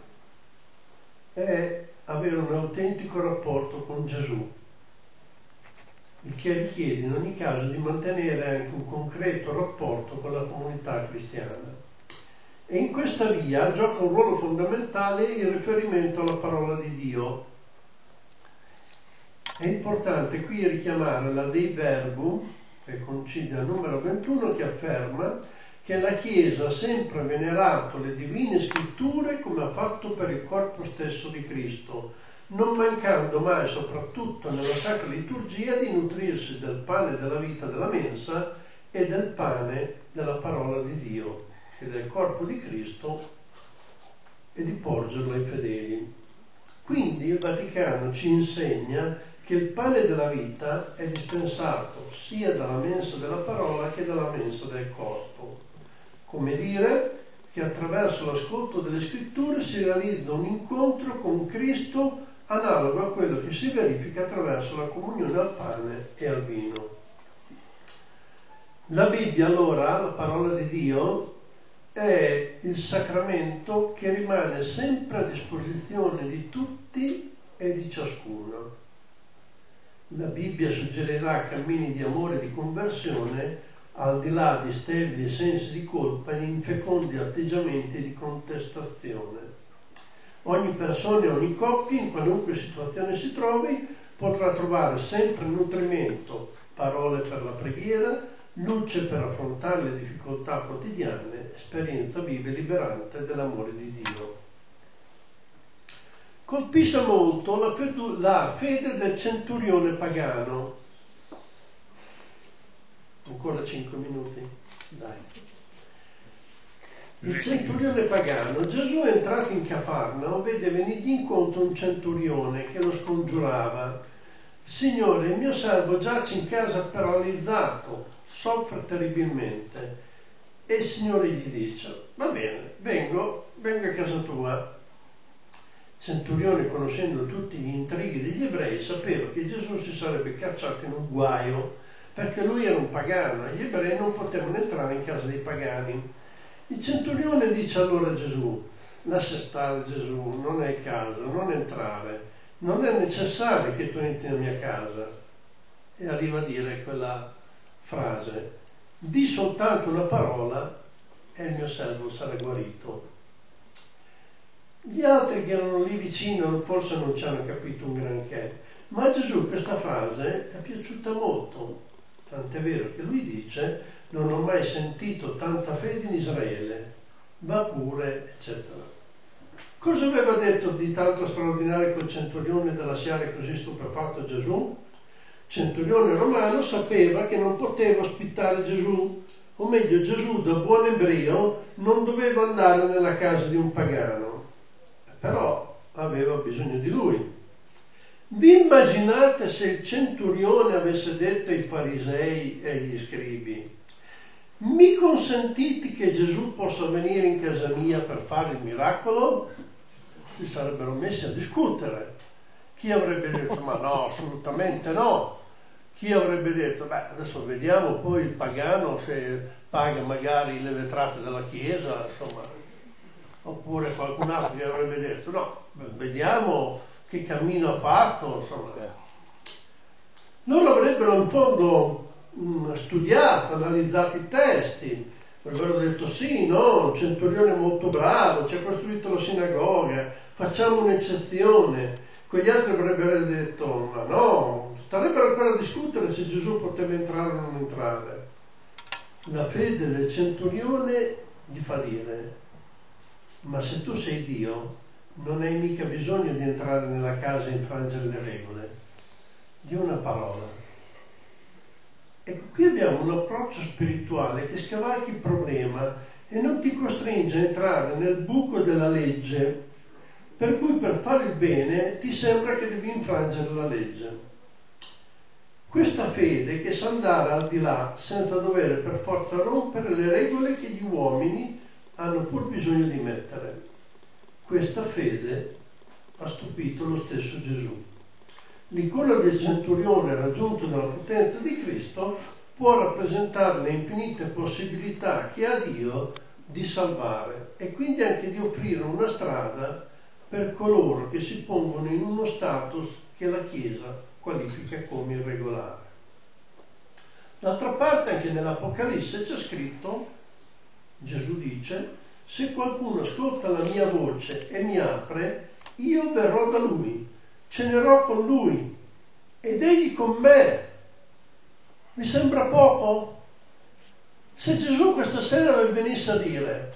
Speaker 4: è avere un autentico rapporto con Gesù, il che richiede in ogni caso di mantenere anche un concreto rapporto con la comunità cristiana. E in questa via gioca un ruolo fondamentale il riferimento alla parola di Dio. È importante qui richiamare la Dei Verbum, che coincide al numero 21, che afferma che la Chiesa ha sempre venerato le divine scritture come ha fatto per il corpo stesso di Cristo, non mancando mai, soprattutto nella Sacra Liturgia, di nutrirsi del pane della vita della mensa e del pane della parola di Dio, che è del corpo di Cristo, e di porgerlo ai fedeli. Quindi il Vaticano ci insegna che il pane della vita è dispensato sia dalla mensa della parola che dalla mensa del corpo. Come dire che attraverso l'ascolto delle scritture si realizza un incontro con Cristo analogo a quello che si verifica attraverso la comunione al pane e al vino. La Bibbia, allora, la parola di Dio, è il sacramento che rimane sempre a disposizione di tutti e di ciascuno. La Bibbia suggerirà cammini di amore e di conversione al di là di sterili sensi di colpa e infecondi atteggiamenti di contestazione. Ogni persona e ogni coppia, in qualunque situazione si trovi, potrà trovare sempre nutrimento, parole per la preghiera, luce per affrontare le difficoltà quotidiane, esperienza viva e liberante dell'amore di Dio. Colpisce molto la fede del centurione pagano. Ancora 5 minuti? Dai. Il centurione pagano. Gesù è entrato in Cafarnao, vede venire incontro un centurione che lo scongiurava. Signore, il mio servo giace in casa paralizzato, soffre terribilmente. E il Signore gli dice: va bene, vengo a casa tua. Il centurione, conoscendo tutti gli intrighi degli ebrei, sapeva che Gesù si sarebbe cacciato in un guaio, perché lui era un pagano e gli ebrei non potevano entrare in casa dei pagani. Il centurione dice allora a Gesù: lascia stare Gesù, non è il caso, non entrare, non è necessario che tu entri nella mia casa. E arriva a dire quella frase: di soltanto una parola e il mio servo sarà guarito. Gli altri che erano lì vicino forse non ci hanno capito un granché, ma a Gesù questa frase è piaciuta molto, tant'è vero che lui dice: non ho mai sentito tanta fede in Israele, va pure, eccetera. Cosa aveva detto di tanto straordinario quel centurione da lasciare così stupefatto Gesù? Il centurione romano sapeva che non poteva ospitare Gesù, o meglio, Gesù da buon ebreo non doveva andare nella casa di un pagano, però aveva bisogno di lui. Vi immaginate se il centurione avesse detto ai farisei e agli scribi: mi consentite che Gesù possa venire in casa mia per fare il miracolo? Si sarebbero messi a discutere. Chi avrebbe detto: ma no, assolutamente no. Chi avrebbe detto: beh, adesso vediamo poi il pagano se paga magari le vetrate della chiesa, insomma. Oppure qualcun altro che avrebbe detto: no, vediamo che cammino ha fatto, insomma. Loro avrebbero in fondo studiato, analizzato i testi, avrebbero detto: sì, no, un centurione molto bravo, ci ha costruito la sinagoga, facciamo un'eccezione. Quegli altri avrebbero detto: ma no, starebbero ancora a discutere se Gesù poteva entrare o non entrare. La fede del centurione gli fa dire: ma se tu sei Dio, non hai mica bisogno di entrare nella casa e infrangere le regole. Di una parola. Ecco, qui abbiamo un approccio spirituale che scavalca il problema e non ti costringe a entrare nel buco della legge, per cui per fare il bene ti sembra che devi infrangere la legge. Questa fede che sa andare al di là senza dover per forza rompere le regole che gli uomini hanno pur bisogno di mettere. Questa fede ha stupito lo stesso Gesù. L'icona del centurione raggiunto dalla potenza di Cristo può rappresentare le infinite possibilità che ha Dio di salvare e quindi anche di offrire una strada per coloro che si pongono in uno status che la Chiesa qualifica come irregolare. D'altra parte anche nell'Apocalisse c'è scritto, Gesù dice: se qualcuno ascolta la mia voce e mi apre, io verrò da lui, cenerò con lui ed egli con me. Vi sembra poco? Se Gesù questa sera venisse a dire: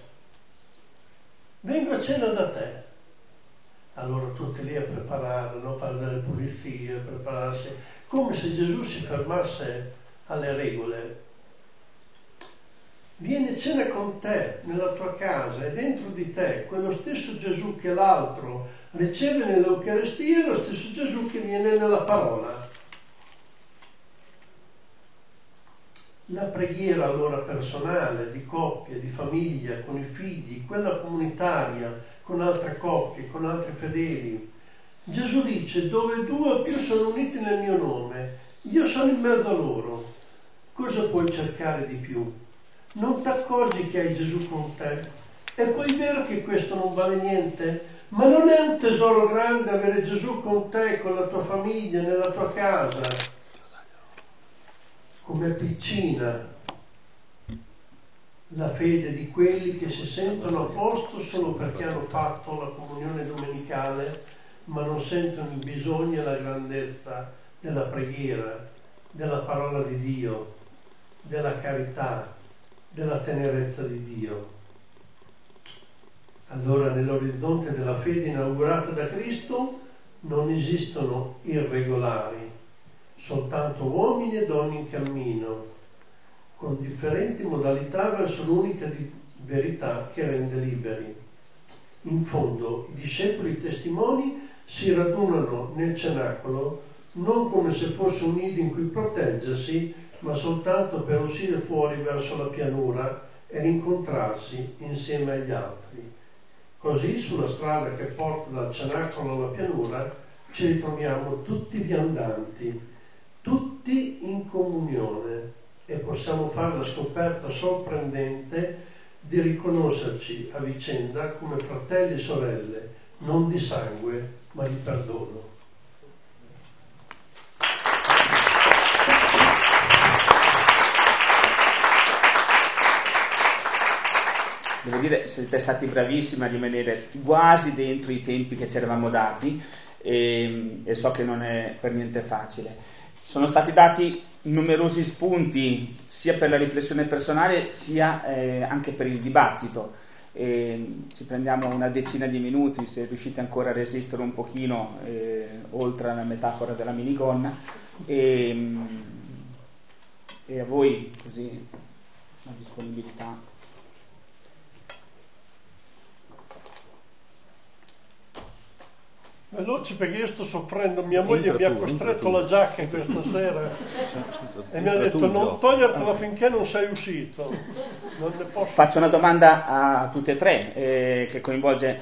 Speaker 4: vengo a cena da te, allora tutti lì a preparare, no? Fare delle pulizie, prepararsi, come se Gesù si fermasse alle regole. viene a cena con te nella tua casa, è dentro di te quello stesso Gesù che l'altro riceve nell'Eucaristia, è lo stesso Gesù che viene nella parola. La preghiera allora personale, di coppia, di famiglia, con i figli, quella comunitaria, con altre coppie, con altri fedeli. Gesù dice: dove 2 o più sono uniti nel mio nome, io sono in mezzo a loro. Cosa puoi cercare di più? Non ti accorgi che hai Gesù con te? E poi è vero che questo non vale niente, ma non è un tesoro grande avere Gesù con te, con la tua famiglia, nella tua casa? Come piccina la fede di quelli che si sentono a posto solo perché hanno fatto la comunione domenicale, ma non sentono il bisogno e la grandezza della preghiera, della parola di Dio, della carità, della tenerezza di Dio. Allora nell'orizzonte della fede inaugurata da Cristo non esistono irregolari, soltanto uomini e donne in cammino, con differenti modalità verso l'unica verità che rende liberi. In fondo, i discepoli testimoni si radunano nel cenacolo non come se fosse un nido in cui proteggersi, ma soltanto per uscire fuori verso la pianura e rincontrarsi insieme agli altri. Così, sulla strada che porta dal cenacolo alla pianura, ci ritroviamo tutti viandanti, tutti in comunione, e possiamo fare la scoperta sorprendente di riconoscerci a vicenda come fratelli e sorelle, non di sangue, ma di perdono.
Speaker 1: Devo dire, siete stati bravissimi a rimanere quasi dentro i tempi che ci eravamo dati, e so che non è per niente facile. Sono stati dati numerosi spunti sia per la riflessione personale sia anche per il dibattito. Ci prendiamo una decina di minuti, se riuscite ancora a resistere un pochino oltre alla metafora della minigonna, e a voi così la disponibilità.
Speaker 4: Veloce, perché io sto soffrendo, mia moglie mi ha costretto la giacca questa sera e mi ha detto non togliertela finché non sei uscito. Non ne posso.
Speaker 1: Faccio una domanda a tutte e tre che coinvolge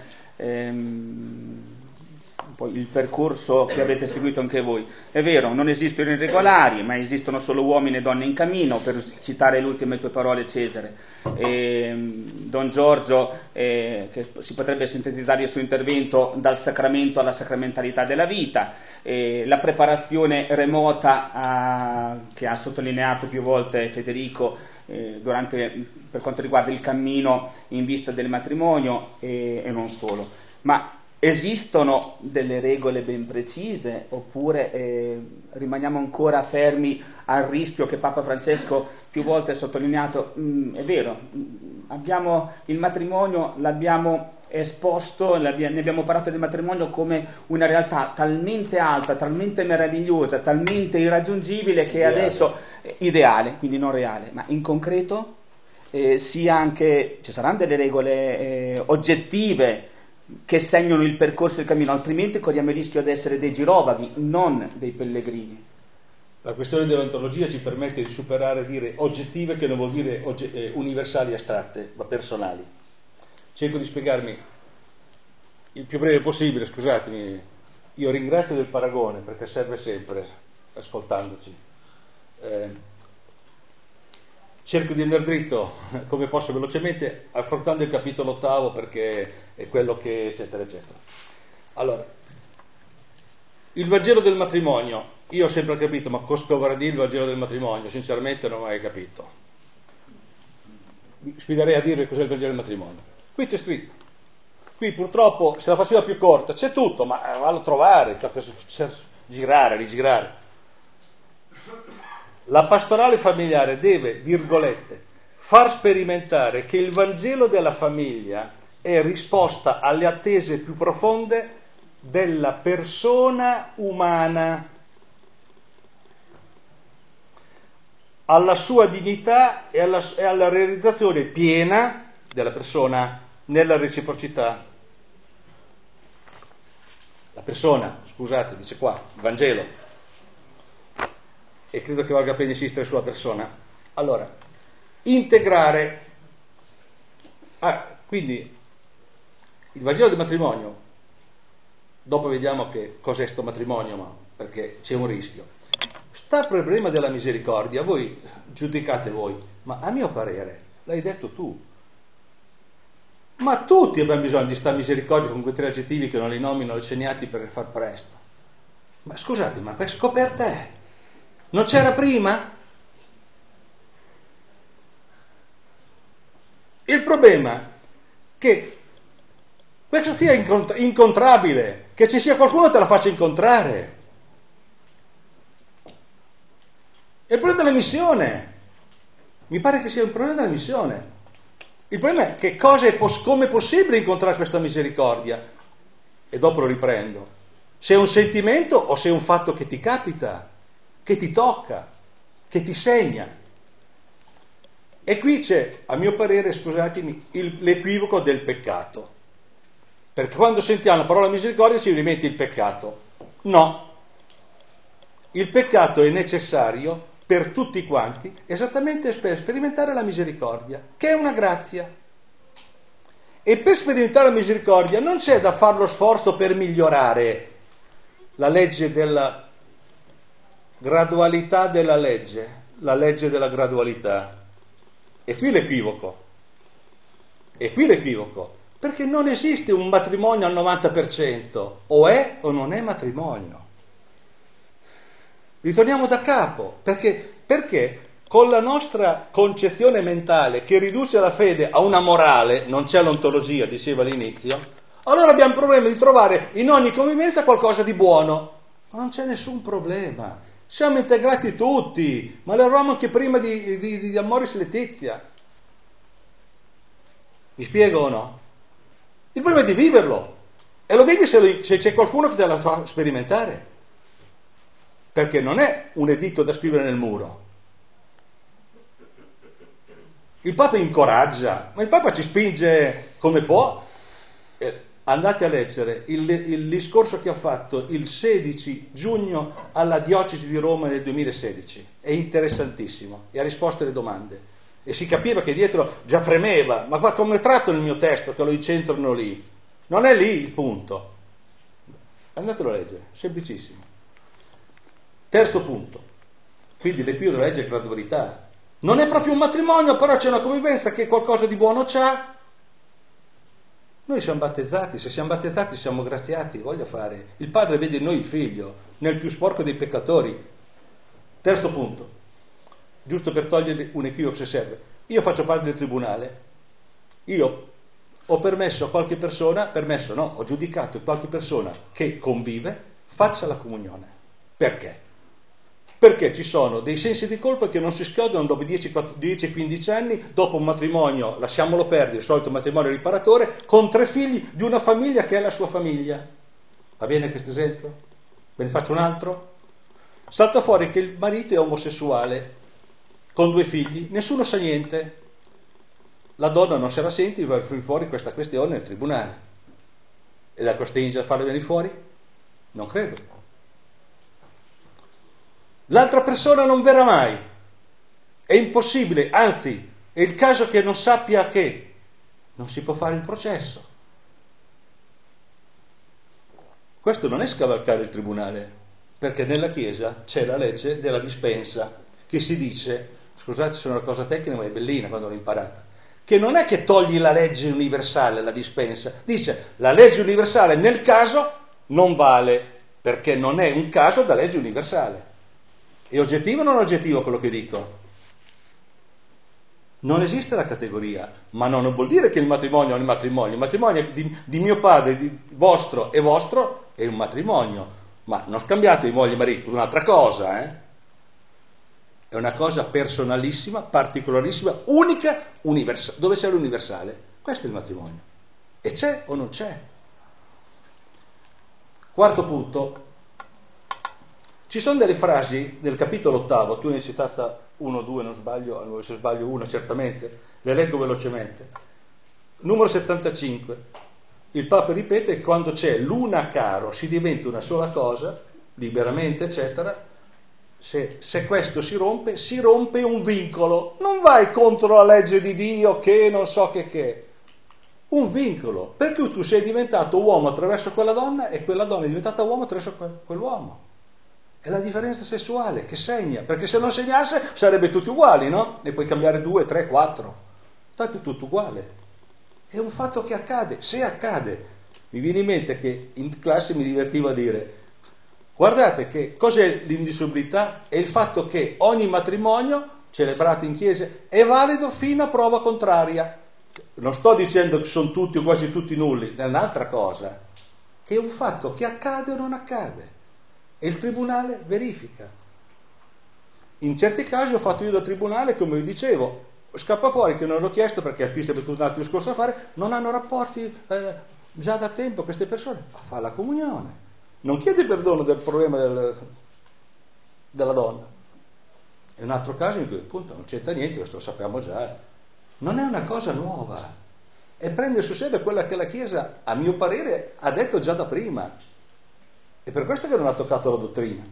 Speaker 1: poi il percorso che avete seguito anche voi. È vero, non esistono irregolari, ma esistono solo uomini e donne in cammino, per citare le ultime tue parole, Cesare. Don Giorgio, che si potrebbe sintetizzare il suo intervento dal sacramento alla sacramentalità della vita, la preparazione remota che ha sottolineato più volte Federico per quanto riguarda il cammino in vista del matrimonio, e non solo. Ma esistono delle regole ben precise, oppure rimaniamo ancora fermi al rischio che Papa Francesco più volte ha sottolineato? È vero, abbiamo il matrimonio, l'abbiamo esposto, ne abbiamo parlato del matrimonio come una realtà talmente alta, talmente meravigliosa, talmente irraggiungibile che adesso ideale, quindi non reale, ma in concreto sia anche, ci saranno delle regole oggettive che segnano il percorso del cammino, altrimenti corriamo il rischio di essere dei girovaghi, non dei pellegrini.
Speaker 2: La questione dell'ontologia ci permette di superare e dire oggettive, che non vuol dire universali astratte, ma personali. Cerco di spiegarmi il più breve possibile, scusatemi. Io ringrazio del paragone perché serve sempre, ascoltandoci. Cerco di andare dritto come posso velocemente, affrontando il capitolo 8 perché è quello che eccetera eccetera. Allora, il Vangelo del matrimonio, io ho sempre capito, ma Coscovradì il Vangelo del matrimonio, sinceramente non ho mai capito. Sfiderei a dire cos'è il Vangelo del matrimonio. Qui c'è scritto, qui purtroppo se la faceva più corta, c'è tutto, ma vallo a trovare, tocca girare, rigirare. La pastorale familiare deve, virgolette, far sperimentare che il Vangelo della famiglia è risposta alle attese più profonde della persona umana. alla sua dignità e alla realizzazione piena della persona nella reciprocità. La persona, scusate, dice qua, il Vangelo, e credo che valga la pena insistere sulla persona. Allora, integrare. Quindi il Vangelo del matrimonio, dopo vediamo che cos'è sto matrimonio, ma perché c'è un rischio. Sta il problema della misericordia, voi giudicate voi, ma a mio parere, l'hai detto tu, ma tutti abbiamo bisogno di sta misericordia con quei tre aggettivi che non li nomino segnati per far presto. Ma scusate, ma per scoperta è? Non c'era prima? Il problema è che questo sia incontrabile, che ci sia qualcuno che te la faccia incontrare. È il problema della missione. Mi pare che sia un problema della missione. Il problema è che come è possibile incontrare questa misericordia? E dopo lo riprendo. Se è un sentimento o se è un fatto che ti capita, che ti tocca, che ti segna. E qui c'è, a mio parere, scusatemi, l'equivoco del peccato. Perché quando sentiamo la parola misericordia ci rimetti il peccato. No. Il peccato è necessario per tutti quanti, esattamente per sperimentare la misericordia, che è una grazia. E per sperimentare la misericordia non c'è da fare lo sforzo per migliorare la legge della gradualità della legge, la legge della gradualità. E qui l'equivoco, perché non esiste un matrimonio al 90%, o è o non è matrimonio. Ritorniamo da capo, perché con la nostra concezione mentale che riduce la fede a una morale, non c'è l'ontologia, dicevo all'inizio, allora abbiamo il problema di trovare in ogni convivenza qualcosa di buono. Ma non c'è nessun problema, siamo integrati tutti, ma lo eravamo anche prima di Amoris Laetitia. Mi spiego o no? Il problema è di viverlo, e lo vedi se c'è qualcuno che te la fa sperimentare. Perché non è un editto da scrivere nel muro. Il Papa incoraggia, ma il Papa ci spinge come può. Andate a leggere il discorso che ha fatto il 16 giugno alla Diocesi di Roma nel 2016. È interessantissimo e ha risposto alle domande. E si capiva che dietro già premeva, ma come tratto nel mio testo che lo incentrano lì? Non è lì il punto. Andatelo a leggere, semplicissimo. Terzo punto, quindi l'epilogo della legge è gradualità. Non è proprio un matrimonio, però c'è una convivenza che qualcosa di buono c'ha. Noi siamo battezzati, se siamo battezzati siamo graziati, voglio fare. Il Padre vede in noi il Figlio, nel più sporco dei peccatori. Terzo punto, giusto per togliere un equivoco se serve. Io faccio parte del tribunale, io ho permesso a qualche persona, ho giudicato qualche persona che convive, faccia la comunione. Perché? Perché ci sono dei sensi di colpa che non si schiodano dopo 10-15 anni, dopo un matrimonio, lasciamolo perdere, il solito matrimonio riparatore, con 3 figli di una famiglia che è la sua famiglia. Va bene questo esempio? Ve ne faccio un altro? Salta fuori che il marito è omosessuale, con 2 figli, nessuno sa niente. La donna non se la sente e va fuori questa questione nel tribunale. E la costringe a farla venire fuori? Non credo. L'altra persona non verrà mai, è impossibile, anzi è il caso che non sappia che non si può fare il processo. Questo non è scavalcare il tribunale, perché nella Chiesa c'è la legge della dispensa che si dice, scusate se è una cosa tecnica ma è bellina quando l'ho imparata, che non è che togli la legge universale, la dispensa, dice la legge universale nel caso non vale, perché non è un caso da legge universale. È oggettivo o non oggettivo quello che dico? Non esiste la categoria, ma non vuol dire che il matrimonio è un matrimonio. Il matrimonio di mio padre, di vostro è un matrimonio, ma non scambiate di moglie e marito, è un'altra cosa, È una cosa personalissima, particolarissima, unica, universale. Dove c'è l'universale? Questo è il matrimonio. E c'è o non c'è? Quarto punto. Ci sono delle frasi nel capitolo 8, tu ne hai citata 1 o 2, non sbaglio, se sbaglio una certamente, le leggo velocemente. Numero 75, il Papa ripete che quando c'è l'una caro si diventa una sola cosa, liberamente, eccetera. Se questo si rompe un vincolo. Non vai contro la legge di Dio che non so che. Un vincolo. Per cui tu sei diventato uomo attraverso quella donna e quella donna è diventata uomo attraverso quell'uomo. È la differenza sessuale che segna, perché se non segnasse sarebbe tutti uguali, no? Ne puoi cambiare 2, 3, 4. Tanto è tutto uguale. È un fatto che accade. Se accade, mi viene in mente che in classe mi divertiva a dire: guardate che cos'è l'indissolubilità? È il fatto che ogni matrimonio celebrato in chiesa è valido fino a prova contraria. Non sto dicendo che sono tutti o quasi tutti nulli, è un'altra cosa, che è un fatto che accade o non accade e il tribunale verifica. In certi casi ho fatto io da tribunale, come vi dicevo, scappa fuori che non l'ho chiesto perché qui c'è tutto un altro discorso da fare, non hanno rapporti già da tempo queste persone, ma fa la comunione. Non chiede perdono del problema della donna. È un altro caso in cui appunto non c'entra niente, questo lo sappiamo già. Non è una cosa nuova. È prendere sul serio quella che la Chiesa, a mio parere, ha detto già da prima. E per questo che non ha toccato la dottrina.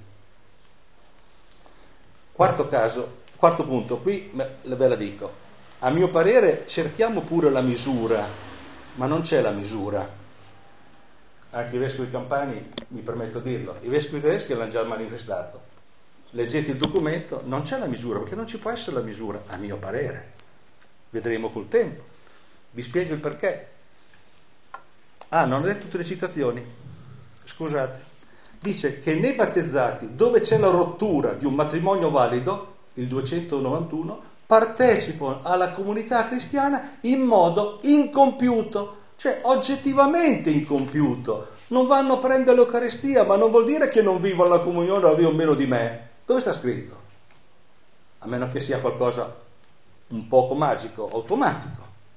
Speaker 2: Quarto punto, qui ve la dico. A mio parere cerchiamo pure la misura, ma non c'è la misura. Anche i vescovi campani, mi permetto di dirlo, i vescovi tedeschi l'hanno già manifestato. Leggete il documento, non c'è la misura, perché non ci può essere la misura, a mio parere. Vedremo col tempo. Vi spiego il perché. Non ho detto tutte le citazioni. Scusate. Dice che nei battezzati, dove c'è la rottura di un matrimonio valido, il 291, partecipano alla comunità cristiana in modo incompiuto. Cioè oggettivamente incompiuto. Non vanno a prendere l'Eucaristia, ma non vuol dire che non vivono la comunione o la vivono meno di me. Dove sta scritto? A meno che sia qualcosa un poco magico, automatico.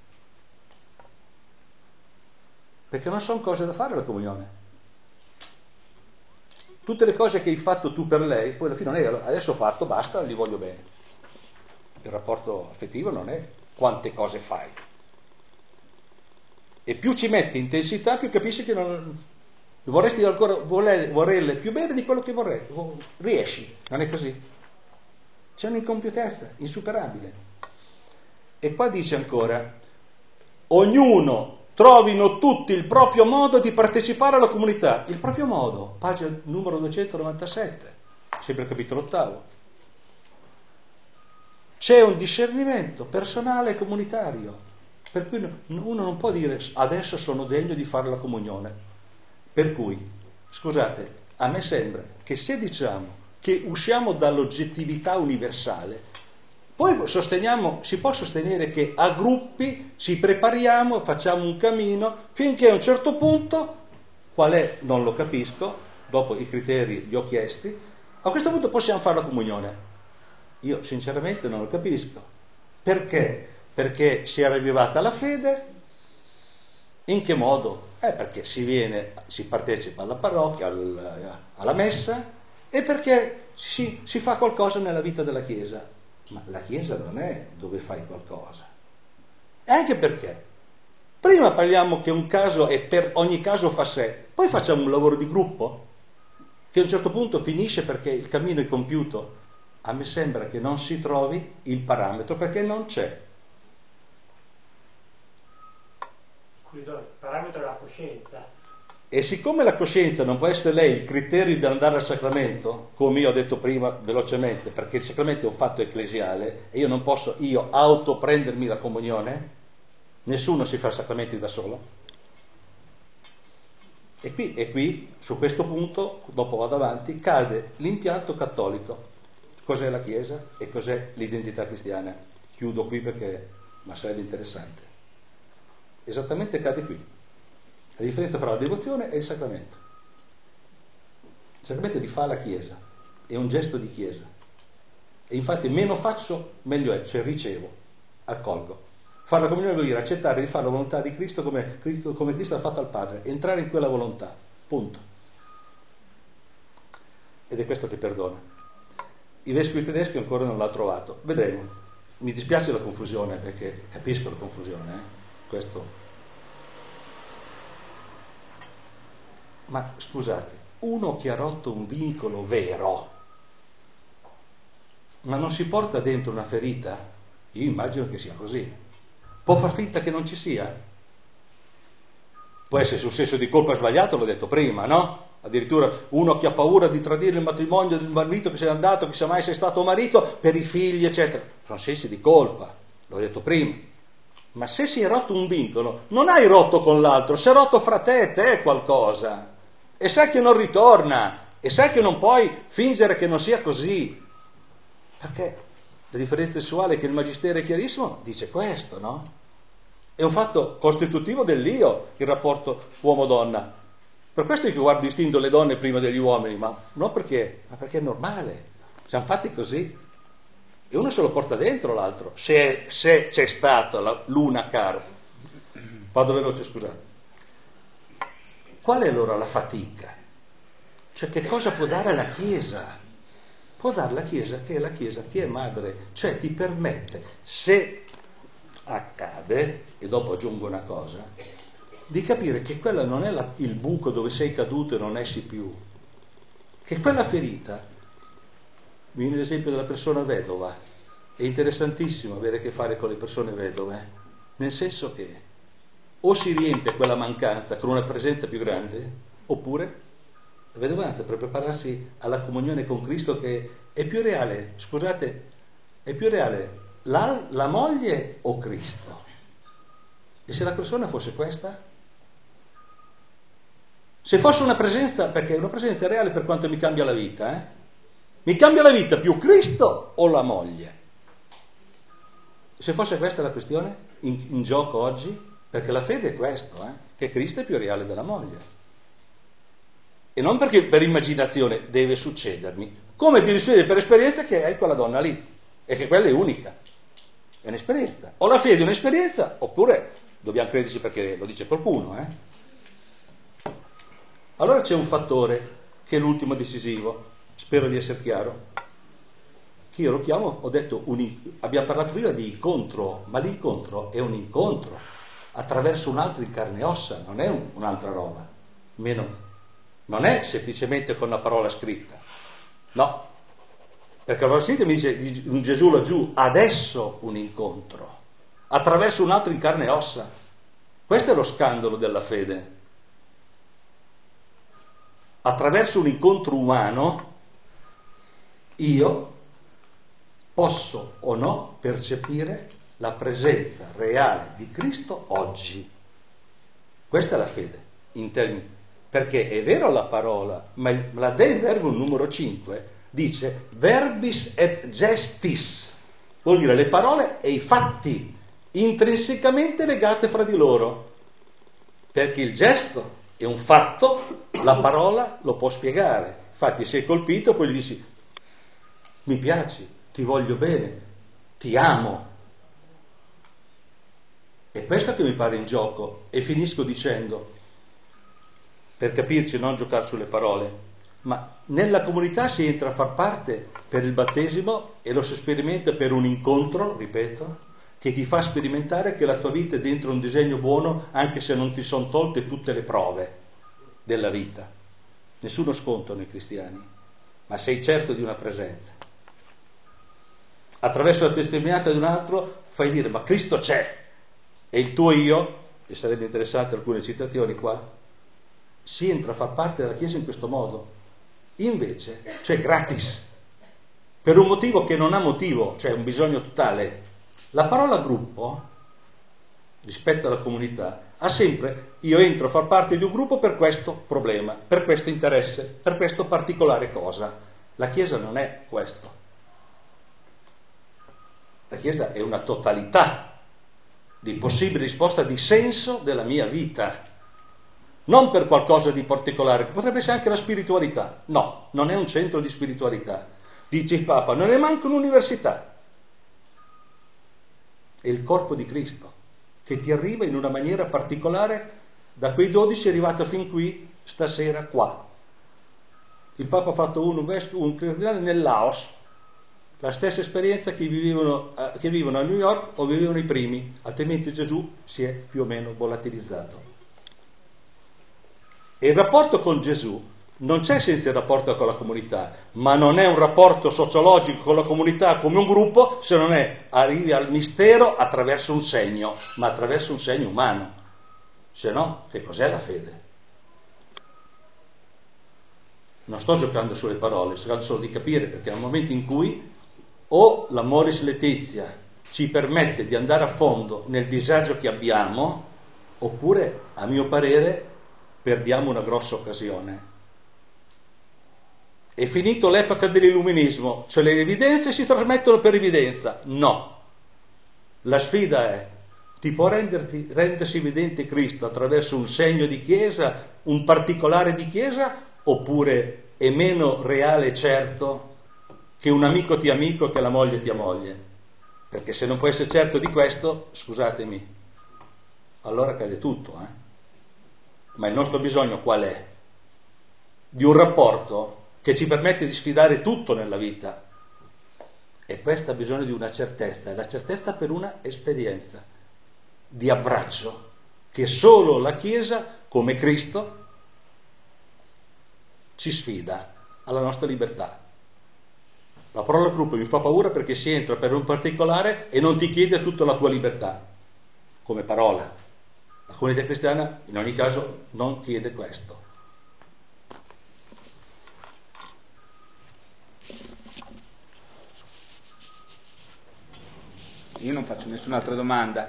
Speaker 2: Perché non sono cose da fare la comunione. Tutte le cose che hai fatto tu per lei, poi alla fine non è adesso ho fatto, basta, gli voglio bene. Il rapporto affettivo non è quante cose fai. E più ci metti intensità, più capisci che non vorresti ancora vorrelle più bene di quello che vorrei. Riesci, non è così? C'è un'incompiutezza insuperabile. E qua dice ancora: ognuno trovino tutti il proprio modo di partecipare alla comunità. Il proprio modo, pagina numero 297, sempre il capitolo 8. C'è un discernimento personale e comunitario. Per cui uno non può dire adesso sono degno di fare la comunione. Per cui, scusate, a me sembra che se diciamo che usciamo dall'oggettività universale, poi si può sostenere che a gruppi ci prepariamo, facciamo un cammino, finché a un certo punto, qual è? Non lo capisco, dopo i criteri li ho chiesti, a questo punto possiamo fare la comunione. Io sinceramente non lo capisco. Perché? Perché si è ravvivata la fede. In che modo? Perché si partecipa alla parrocchia, alla messa, e perché si fa qualcosa nella vita della Chiesa. Ma la Chiesa non è dove fai qualcosa. E anche perché prima parliamo che un caso è per ogni caso fa sé, poi facciamo un lavoro di gruppo che a un certo punto finisce perché il cammino è compiuto. A me sembra che non si trovi il parametro perché non c'è.
Speaker 5: Il parametro è la coscienza.
Speaker 2: E siccome la coscienza non può essere lei il criterio di andare al sacramento, come io ho detto prima velocemente, perché il sacramento è un fatto ecclesiale e io non posso autoprendermi la comunione, nessuno si fa sacramenti da solo. E qui, su questo punto, dopo vado avanti, cade l'impianto cattolico. Cos'è la Chiesa e cos'è l'identità cristiana? Chiudo qui perché sarebbe interessante. Esattamente cade qui. La differenza fra la devozione e il sacramento. Il sacramento li fa la Chiesa, è un gesto di Chiesa. E infatti meno faccio, meglio è, cioè ricevo, accolgo. Fare la comunione vuol dire accettare di fare la volontà di Cristo come Cristo ha fatto al Padre, entrare in quella volontà, punto. ed è questo che perdona. I vescovi tedeschi ancora non l'ha trovato, vedremo. Mi dispiace la confusione, perché capisco la confusione, questo. Ma scusate, uno che ha rotto un vincolo vero, ma non si porta dentro una ferita? Io immagino che sia così. Può far finta che non ci sia? Può essere sul senso di colpa sbagliato, l'ho detto prima, no? Addirittura uno che ha paura di tradire il matrimonio del marito che se n'è andato, chissà mai se è stato marito, per i figli, eccetera. Sono sensi di colpa, l'ho detto prima. Ma se si è rotto un vincolo, non hai rotto con l'altro, si è rotto fra te e te qualcosa. E sai che non ritorna, e sai che non puoi fingere che non sia così. Perché la differenza sessuale, che il Magistero è chiarissimo, dice questo, no? È un fatto costitutivo dell'io, il rapporto uomo-donna. Per questo io guardo distinto le donne prima degli uomini, ma non perché, ma perché è normale. Siamo fatti così. E uno se lo porta dentro l'altro, se c'è stata l'una caro. Vado veloce, scusate. Qual è allora la fatica? Cioè, che cosa può dare la Chiesa? Può dare la Chiesa che la Chiesa ti è madre, cioè ti permette, se accade, e dopo aggiungo una cosa, di capire che quella non è il buco dove sei caduto e non esci più, che quella ferita, mi viene l'esempio della persona vedova, è interessantissimo avere a che fare con le persone vedove, nel senso che o si riempie quella mancanza con una presenza più grande, oppure la vedovanza per prepararsi alla comunione con Cristo, che è più reale, scusate, è più reale la moglie o Cristo? E se la persona fosse questa? Se fosse una presenza, perché è una presenza reale per quanto mi cambia la vita, mi cambia la vita più Cristo o la moglie? Se fosse questa la questione in gioco oggi, perché la fede è questo, che Cristo è più reale della moglie. E non perché per immaginazione deve succedermi, come ti succede per esperienza che hai quella donna lì, e che quella è unica, è un'esperienza. O la fede è un'esperienza, oppure dobbiamo crederci perché lo dice qualcuno, Allora c'è un fattore che è l'ultimo decisivo, spero di essere chiaro, che io lo chiamo, ho detto, abbiamo parlato prima di incontro, ma l'incontro è un incontro attraverso un altro in carne e ossa, non è un'altra roba, non è semplicemente con la parola scritta, no, perché la parola scritta mi dice Gesù laggiù, adesso un incontro attraverso un altro in carne e ossa. Questo è lo scandalo della fede. Attraverso un incontro umano io posso o no percepire la presenza reale di Cristo oggi. Questa è la fede in termini, perché è vero la parola, ma la Dei Verbum numero 5 dice verbis et gestis, vuol dire le parole e i fatti intrinsecamente legate fra di loro, perché il gesto è un fatto, la parola lo può spiegare. Infatti sei colpito, poi gli dici mi piaci, ti voglio bene, ti amo. È questo che mi pare in gioco, e finisco dicendo, per capirci, non giocare sulle parole, ma nella comunità si entra a far parte per il battesimo e lo si sperimenta per un incontro, ripeto, che ti fa sperimentare che la tua vita è dentro un disegno buono, anche se non ti sono tolte tutte le prove della vita. Nessuno sconto nei cristiani, ma sei certo di una presenza. Attraverso la testimonianza di un altro fai dire, ma Cristo c'è, e il tuo io, e sarebbe interessante alcune citazioni qua, si entra a far parte della Chiesa in questo modo. Invece, cioè gratis, per un motivo che non ha motivo, cioè un bisogno totale. La parola gruppo, rispetto alla comunità, ha sempre, io entro a far parte di un gruppo per questo problema, per questo interesse, per questo particolare cosa. La Chiesa non è questo. La Chiesa è una totalità di possibile risposta di senso della mia vita, non per qualcosa di particolare, potrebbe essere anche la spiritualità. No, non è un centro di spiritualità. Dice il Papa, non è manco un'università. È il corpo di Cristo che ti arriva in una maniera particolare, da quei 12 è arrivato fin qui, stasera qua. Il Papa ha fatto un cardinale nel Laos, la stessa esperienza che vivono a New York o vivevano i primi, altrimenti Gesù si è più o meno volatilizzato. E il rapporto con Gesù non c'è senza il rapporto con la comunità, ma non è un rapporto sociologico con la comunità come un gruppo se non arrivi al mistero attraverso un segno, ma attraverso un segno umano. Se no, che cos'è la fede? Non sto giocando sulle parole, sto giocando solo di capire, perché è un momento in cui o l'Amoris Laetitia ci permette di andare a fondo nel disagio che abbiamo, oppure, a mio parere, perdiamo una grossa occasione. È finito l'epoca dell'illuminismo, cioè le evidenze si trasmettono per evidenza. No, la sfida è: ti può rendersi evidente Cristo attraverso un segno di chiesa, un particolare di chiesa, oppure è meno reale e certo che un amico ti amico, che la moglie ti moglie? Perché se non puoi essere certo di questo, scusatemi, allora cade tutto, Ma il nostro bisogno qual è? Di un rapporto che ci permette di sfidare tutto nella vita. E questo ha bisogno di una certezza, e la certezza per una esperienza di abbraccio che solo la Chiesa, come Cristo, ci sfida alla nostra libertà. La parola gruppo mi fa paura perché si entra per un particolare e non ti chiede tutta la tua libertà, come parola. La comunità cristiana in ogni caso non chiede questo.
Speaker 1: Io non faccio nessun'altra domanda.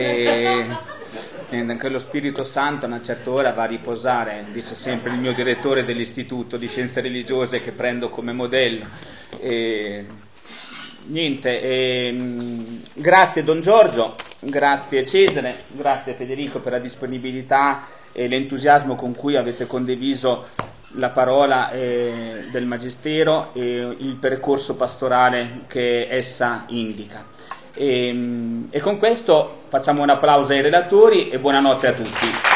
Speaker 1: Anche lo Spirito Santo a una certa ora va a riposare, dice sempre il mio direttore dell'istituto di scienze religiose che prendo come modello. Grazie Don Giorgio, grazie Cesare, grazie Federico per la disponibilità e l'entusiasmo con cui avete condiviso la parola del Magistero e il percorso pastorale che essa indica. E con questo facciamo un applauso ai relatori e buonanotte a tutti.